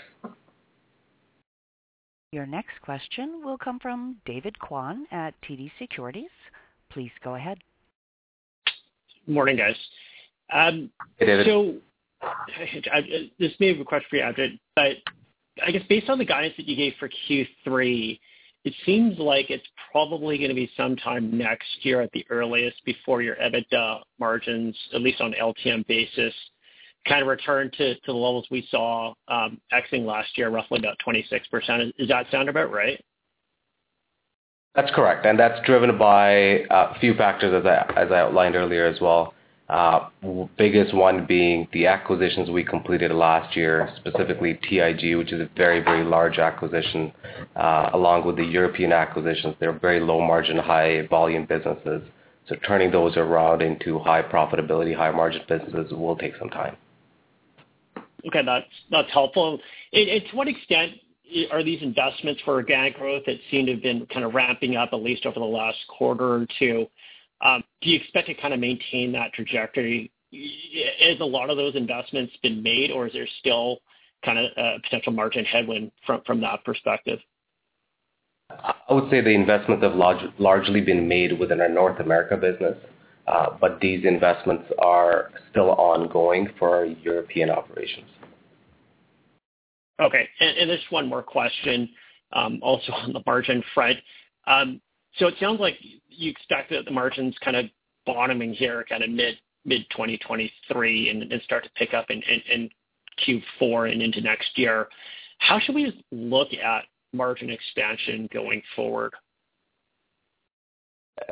Speaker 1: Your next question will come from David Kwan at T D Securities. Please go ahead.
Speaker 9: Morning, guys. Um,
Speaker 4: hey, David.
Speaker 9: So I, this may be a question for you, Abdul, but I guess based on the guidance that you gave for Q three, it seems like it's probably going to be sometime next year at the earliest before your EBITDA margins, at least on an L T M basis, kind of return to, to the levels we saw um, exiting last year, roughly about twenty-six percent. Does that sound about right?
Speaker 4: That's correct, and that's driven by a few factors, as I, as I outlined earlier as well. Uh, biggest one being the acquisitions we completed last year, specifically T I G, which is a very, very large acquisition, uh, along with the European acquisitions. They're very low margin, high volume businesses. So turning those around into high profitability, high margin businesses will take some time.
Speaker 9: Okay, that's that's helpful. And, and to what extent are these investments for organic growth that seem to have been kind of ramping up at least over the last quarter or two? Um, do you expect to kind of maintain that trajectory? Has a lot of those investments been made, or is there still kind of a potential margin headwind from, from that perspective?
Speaker 4: I would say the investments have large, largely been made within our North America business, uh, but these investments are still ongoing for our European operations.
Speaker 9: Okay, and, and there's one more question, um, also on the margin front. Um, so it sounds like you expect that the margins kind of bottoming here, kind of mid mid twenty twenty-three, and, and start to pick up in, in, in Q four and into next year. How should we look at margin expansion going forward?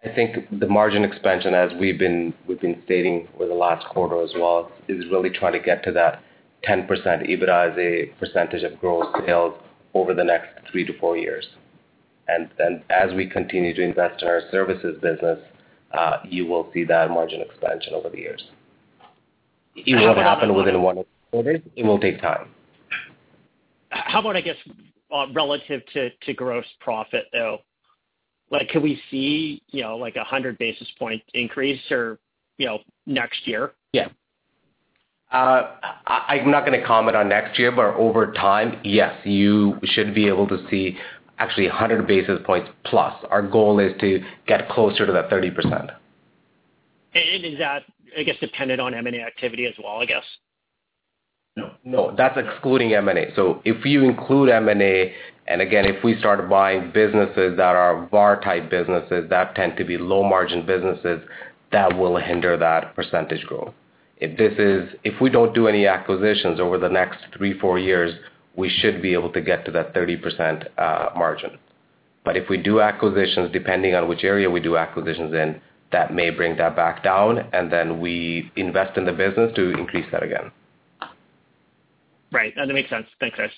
Speaker 4: I think the margin expansion, as we've been we've been stating over the last quarter as well, is really trying to get to that ten percent EBITDA as a percentage of gross sales over the next three to four years. And and as we continue to invest in our services business, uh, you will see that margin expansion over the years. It won't happen within one or two quarters. It will take time.
Speaker 9: How about, I guess, uh, relative to, to gross profit, though? Like, could we see, you know, like a one hundred basis point increase or, you know, next year?
Speaker 4: Yeah. Uh, I, I'm not going to comment on next year, but over time, yes, you should be able to see actually one hundred basis points plus. Our goal is to get closer to that thirty percent.
Speaker 9: And is that, I guess, dependent on M and A activity as well, I guess?
Speaker 4: No, no, that's excluding M and A. So if you include M and A, and again, if we start buying businesses that are V A R-type businesses that tend to be low-margin businesses, that will hinder that percentage growth. If this is, if we don't do any acquisitions over the next three, four years, we should be able to get to that thirty percent uh, margin. But if we do acquisitions, depending on which area we do acquisitions in, that may bring that back down, and then we invest in the business to increase that again.
Speaker 9: Right. That makes sense. Thanks, guys.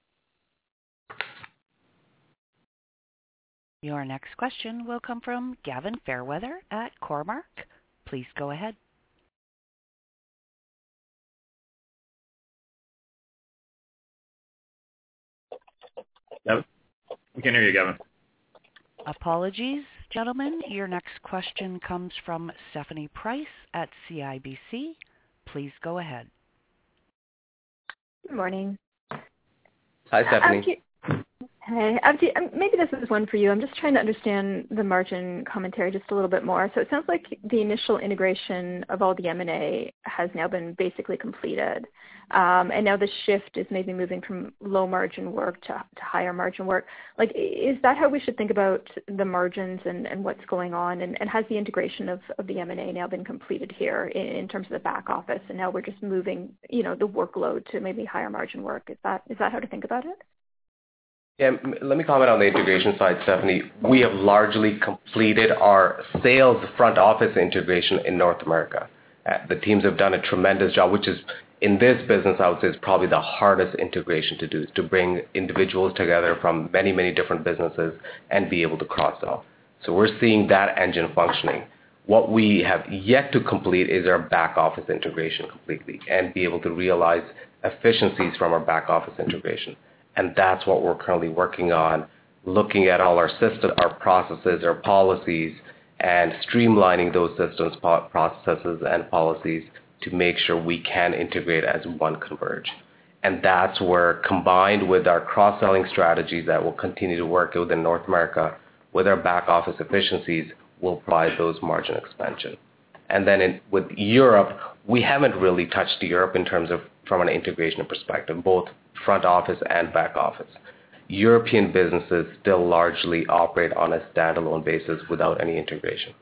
Speaker 1: Your next question will come from Gavin Fairweather at Cormark. Please go ahead.
Speaker 3: Gavin? We can hear you, Gavin.
Speaker 1: Apologies, gentlemen. Your next question comes from Stephanie Price at C I B C. Please go ahead.
Speaker 10: Good morning.
Speaker 4: Hi, Stephanie.
Speaker 10: Abdi, hey, Abdi, maybe this is one for you. I'm just trying to understand the margin commentary just a little bit more. So it sounds like the initial integration of all the M and A has now been basically completed. Um, and now the shift is maybe moving from low margin work to, to higher margin work. Like, is that how we should think about the margins and, and what's going on? And, and has the integration of, of the M and A now been completed here in, in terms of the back office? And now we're just moving, you know, the workload to maybe higher margin work. Is that is that how to think about it?
Speaker 4: Yeah, let me comment on the integration side, Stephanie. We have largely completed our sales front office integration in North America. Uh, the teams have done a tremendous job, which is, in this business, I would say is probably the hardest integration to do, is to bring individuals together from many, many different businesses and be able to cross-sell. So we're seeing that engine functioning. What we have yet to complete is our back office integration completely and be able to realize efficiencies from our back office integration. And that's what we're currently working on, looking at all our systems, our processes, our policies, and streamlining those systems, processes, and policies to make sure we can integrate as one Converge. And that's where, combined with our cross-selling strategies that will continue to work within North America, with our back office efficiencies, will provide those margin expansion. And then in, with Europe, we haven't really touched Europe in terms of from an integration perspective, both front office and back office. European businesses still largely operate on a standalone basis without any integration.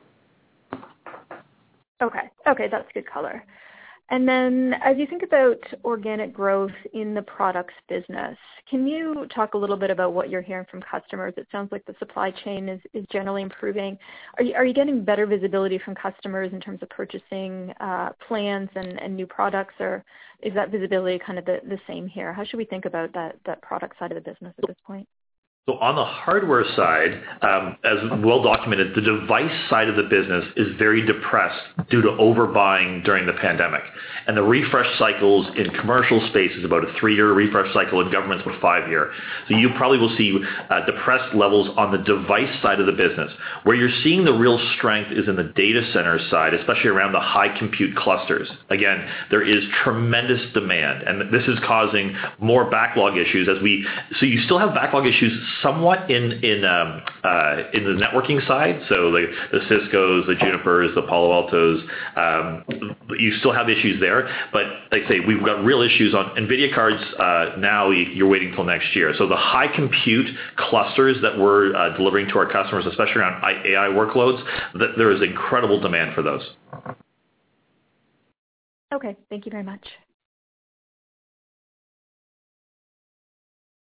Speaker 10: Okay. Okay, that's good color. And then as you think about organic growth in the products business, can you talk a little bit about what you're hearing from customers? It sounds like the supply chain is, is generally improving. Are you, are you getting better visibility from customers in terms of purchasing uh, plans and, and new products, or is that visibility kind of the, the same here? How should we think about that, that product side of the business at this point?
Speaker 3: So on the hardware side, um, as well documented, the device side of the business is very depressed due to overbuying during the pandemic. And the refresh cycles in commercial space is about a three-year refresh cycle, and government's about five-year. So you probably will see uh, depressed levels on the device side of the business. Where you're seeing the real strength is in the data center side, especially around the high compute clusters. Again, there is tremendous demand, and this is causing more backlog issues as we, so you still have backlog issues somewhat in in um, uh, in the networking side, so the, the Cisco's, the Junipers, the Palo Altos, um, you still have issues there. But like I say, we've got real issues on NVIDIA cards uh, now. You're waiting till next year. So the high compute clusters that we're uh, delivering to our customers, especially around A I workloads, that there is incredible demand for those.
Speaker 10: Okay, thank you very much.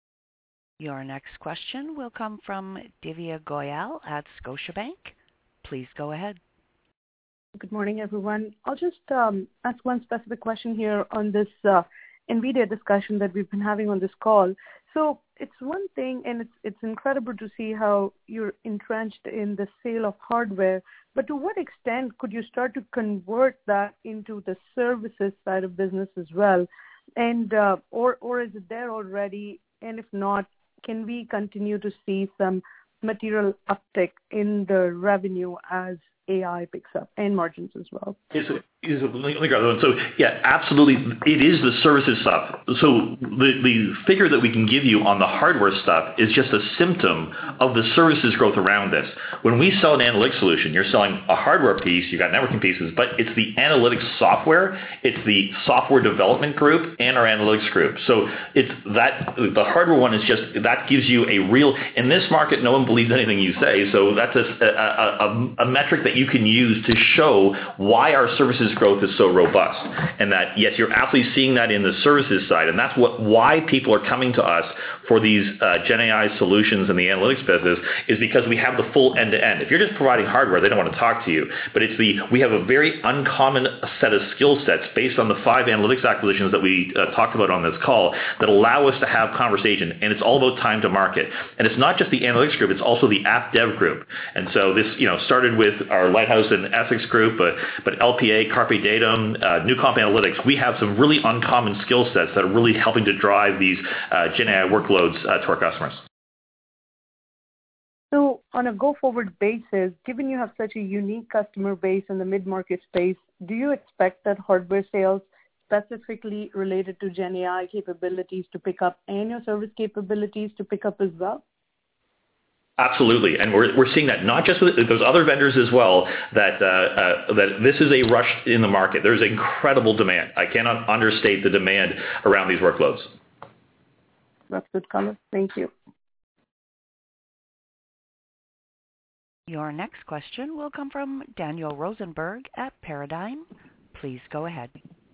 Speaker 1: Your next question will come from Divya Goyal at Scotiabank. Please go ahead.
Speaker 11: Good morning, everyone. I'll just um, ask one specific question here on this uh, NVIDIA discussion that we've been having on this call. So it's one thing, and it's it's incredible to see how you're entrenched in the sale of hardware, but to what extent could you start to convert that into the services side of business as well? And uh, or or is it there already? And if not, can we continue to see some material uptick in the revenue as A I picks up and margins as well?
Speaker 3: Is it, is it, let me grab that one. So yeah, absolutely, it is the services stuff. So the, the figure that we can give you on the hardware stuff is just a symptom of the services growth around this. When we sell an analytics solution, you're selling a hardware piece, you've got networking pieces, but it's the analytics software, it's the software development group, and our analytics group. So it's that, the hardware one is just, that gives you a real, in this market, no one believes anything you say, so that's a, a, a, a metric that you can use to show why our services growth is so robust. And that, yes, you're absolutely seeing that in the services side. And that's what why people are coming to us for these uh, Gen A I solutions in the analytics business, is because we have the full end-to-end. If you're just providing hardware, they don't want to talk to you. But it's the we have a very uncommon set of skill sets based on the five analytics acquisitions that we uh, talked about on this call that allow us to have conversation. And it's all about time to market. And it's not just the analytics group, it's also the app dev group. And so this, you know, started with our Lighthouse and Essex group, but, but L P A, Carpe Datum, uh, Newcomp Analytics, we have some really uncommon skill sets that are really helping to drive these uh, Gen A I workloads uh, to our customers.
Speaker 11: So on a go-forward basis, given you have such a unique customer base in the mid-market space, do you expect that hardware sales specifically related to Gen A I capabilities to pick up and your service capabilities to pick up as well?
Speaker 3: Absolutely, and we're we're seeing that not just with those other vendors as well, that uh, uh, that this is a rush in the market. There's incredible demand. I cannot understate the demand around these workloads.
Speaker 11: That's good color. Thank you.
Speaker 1: Your next question will come from Daniel Rosenberg at Paradigm. Please go ahead.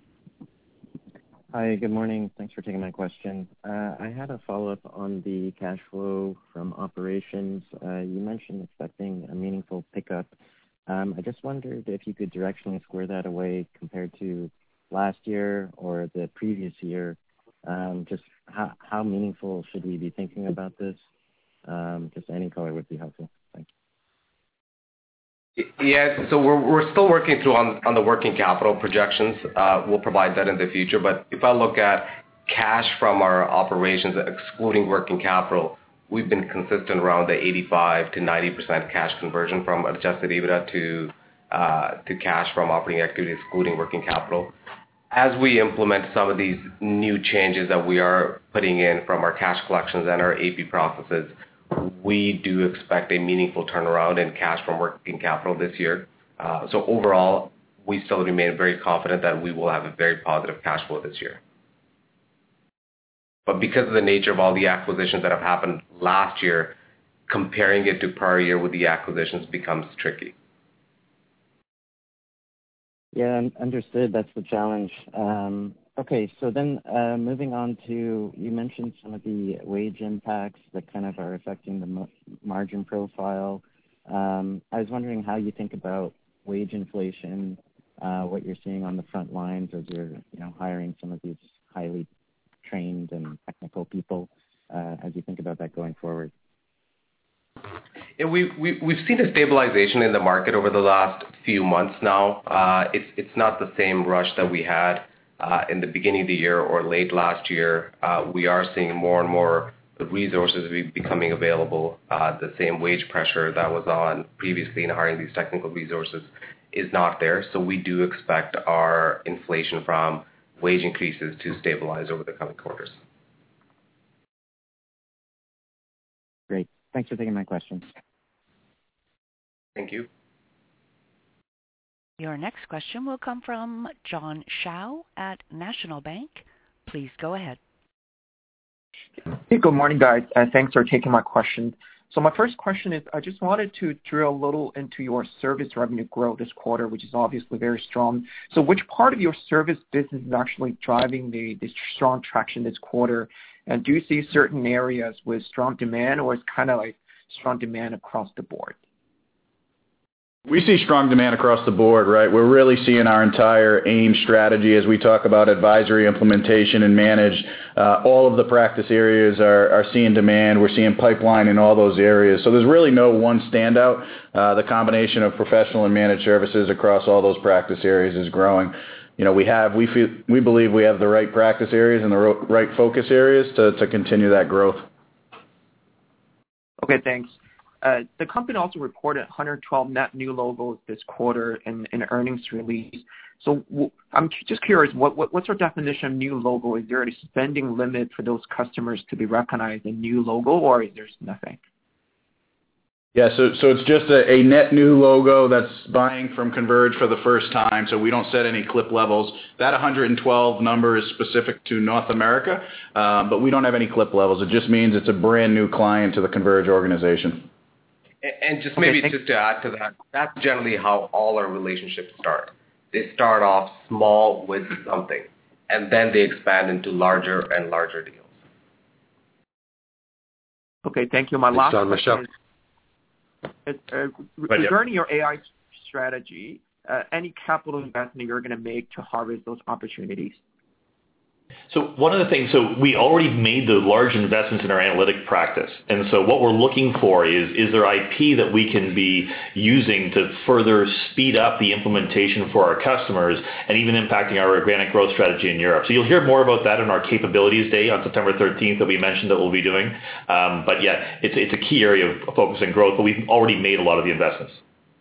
Speaker 12: Hi, good morning. Thanks for taking my question. Uh, I had a follow-up on the cash flow from operations. Uh, you mentioned expecting a meaningful pickup. Um, I just wondered if you could directionally square that away compared to last year or the previous year. Um, just how, how meaningful should we be thinking about this? Um, just any color would be helpful. Thank you.
Speaker 4: Yeah, so we're we're still working through on, on the working capital projections. Uh, we'll provide that in the future. But if I look at cash from our operations, excluding working capital, we've been consistent around the eighty-five to ninety percent cash conversion from adjusted EBITDA to uh, to cash from operating activity, excluding working capital. As we implement some of these new changes that we are putting in from our cash collections and our A P processes, we do expect a meaningful turnaround in cash from working capital this year. Uh, so overall, we still remain very confident that we will have a very positive cash flow this year. But because of the nature of all the acquisitions that have happened last year, comparing it to prior year with the acquisitions becomes tricky.
Speaker 12: Yeah, understood. That's the challenge. Um, okay, so then uh, moving on to, you mentioned some of the wage impacts that kind of are affecting the mo- margin profile. Um, I was wondering how you think about wage inflation, uh, what you're seeing on the front lines as you're, you know, hiring some of these highly trained and technical people, uh, as you think about that going forward.
Speaker 4: Yeah, we, we, we've seen a stabilization in the market over the last few months now. Uh, it's, it's not the same rush that we had uh, in the beginning of the year or late last year. Uh, we are seeing more and more resources be becoming available. Uh, the same wage pressure that was on previously in hiring these technical resources is not there. So we do expect our inflation from wage increases to stabilize over the coming quarters.
Speaker 12: Great. Thanks for taking my questions.
Speaker 4: Thank you.
Speaker 1: Your next question will come from John Shao at National Bank. Please go ahead.
Speaker 13: Hey, good morning, guys. Uh, thanks for taking my question. So my first question is, I just wanted to drill a little into your service revenue growth this quarter, which is obviously very strong. So which part of your service business is actually driving the, the strong traction this quarter? And do you see certain areas with strong demand, or it's kind of like strong demand across the board?
Speaker 5: We see strong demand across the board, right? We're really seeing our entire AIM strategy as we talk about advisory, implementation, and manage. Uh, all of the practice areas are, are seeing demand. We're seeing pipeline in all those areas. So there's really no one standout. Uh, the combination of professional and managed services across all those practice areas is growing. You know, we have, we feel, we believe we have the right practice areas and the ro- right focus areas to, to continue that growth.
Speaker 13: Okay, thanks. Uh, the company also reported one hundred twelve net new logos this quarter in, in earnings release. So w- I'm just curious, what, what what's our definition of new logo? Is there a spending limit for those customers to be recognized in new logo, or is there nothing?
Speaker 5: Yeah, so so it's just a, a net new logo that's buying from Converge for the first time, so we don't set any clip levels. That one hundred twelve number is specific to North America, uh, but we don't have any clip levels. It just means it's a brand new client to the Converge organization.
Speaker 4: And just maybe okay, just to add to that, that's generally how all our relationships start. They start off small with something, and then they expand into larger and larger deals.
Speaker 13: Okay, thank you. My
Speaker 2: Thanks,
Speaker 13: last
Speaker 2: John,
Speaker 13: question
Speaker 2: Michelle.
Speaker 13: is, uh, uh, regarding your A I strategy, uh, any capital investment you're going to make to harvest those opportunities?
Speaker 3: So one of the things, so we already made the large investments in our analytic practice. And so what we're looking for is, is there I P that we can be using to further speed up the implementation for our customers and even impacting our organic growth strategy in Europe. So you'll hear more about that in our Capabilities Day on September thirteenth that we mentioned that we'll be doing. Um, but yeah, it's, it's a key area of focus and growth, but we've already made a lot of the investments.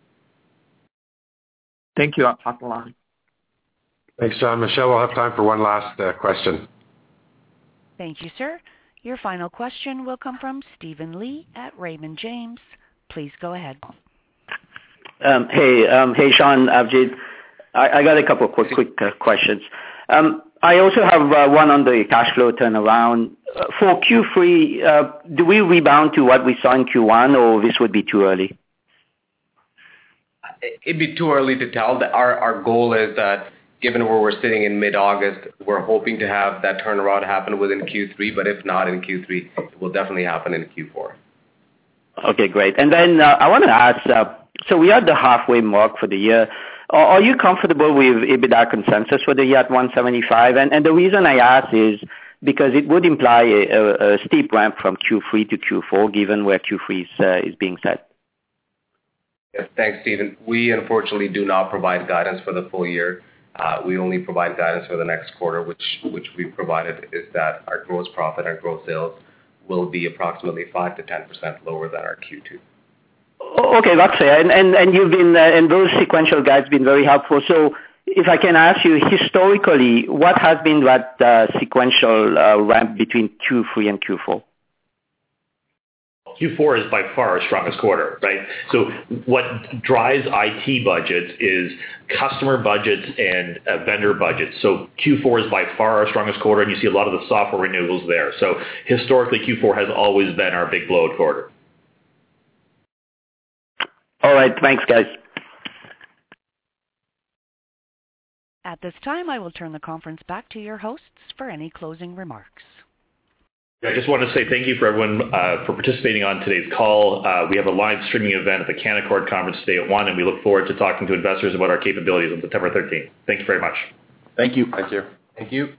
Speaker 13: Thank you. I'll pass the line.
Speaker 2: Thanks, John. Michelle, we'll have time for one last uh, question.
Speaker 1: Thank you, sir. Your final question will come from Stephen Lee at Raymond James. Please go ahead.
Speaker 14: Um, hey, um, hey, Sean, Avjit. I, I got a couple of quick, quick uh, questions. Um, I also have uh, one on the cash flow turnaround. Uh, for Q three, uh, do we rebound to what we saw in Q one, or this would be too early?
Speaker 4: It'd be too early to tell. Our, our goal is that given where we're sitting in mid-August, we're hoping to have that turnaround happen within Q three, but if not in Q three, it will definitely happen in Q four.
Speaker 14: Okay, great. And then uh, I want to ask, uh, so we are at the halfway mark for the year. Are, are you comfortable with EBITDA consensus for the year at one seventy-five? And, and the reason I ask is because it would imply a, a, a steep ramp from Q three to Q four, given where Q three is, uh, is being set.
Speaker 4: Yes, thanks, Stephen. We unfortunately do not provide guidance for the full year. Uh, we only provide guidance for the next quarter, which which we provided is that our gross profit and gross sales will be approximately five to ten percent lower than our Q two.
Speaker 14: Okay, that's fair. And, and, and you've been, uh, and those sequential guides been very helpful. So if I can ask you, historically, what has been that uh, sequential uh, ramp between Q three and Q four?
Speaker 3: Q four is by far our strongest quarter, right? So what drives I T budgets is customer budgets and uh, vendor budgets. So Q four is by far our strongest quarter, and you see a lot of the software renewals there. So historically, Q four has always been our big blowout quarter.
Speaker 14: All right. Thanks, guys.
Speaker 1: At this time, I will turn the conference back to your hosts for any closing remarks.
Speaker 3: I just want to say thank you for everyone uh, for participating on today's call. Uh, we have a live streaming event at the Canaccord conference today at one, and we look forward to talking to investors about our capabilities on September thirteenth. Thank you very much.
Speaker 5: Thank you.
Speaker 2: Thank you.
Speaker 4: Thank you.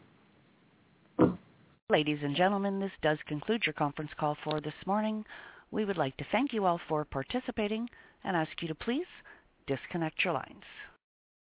Speaker 1: Ladies and gentlemen, this does conclude your conference call for this morning. We would like to thank you all for participating and ask you to please disconnect your lines.